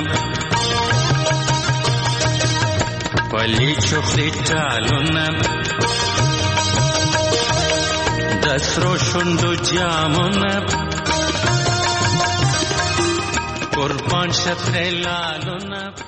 پلی چخلی جالونا دسرو شندو جامونا قربان شتر لالونا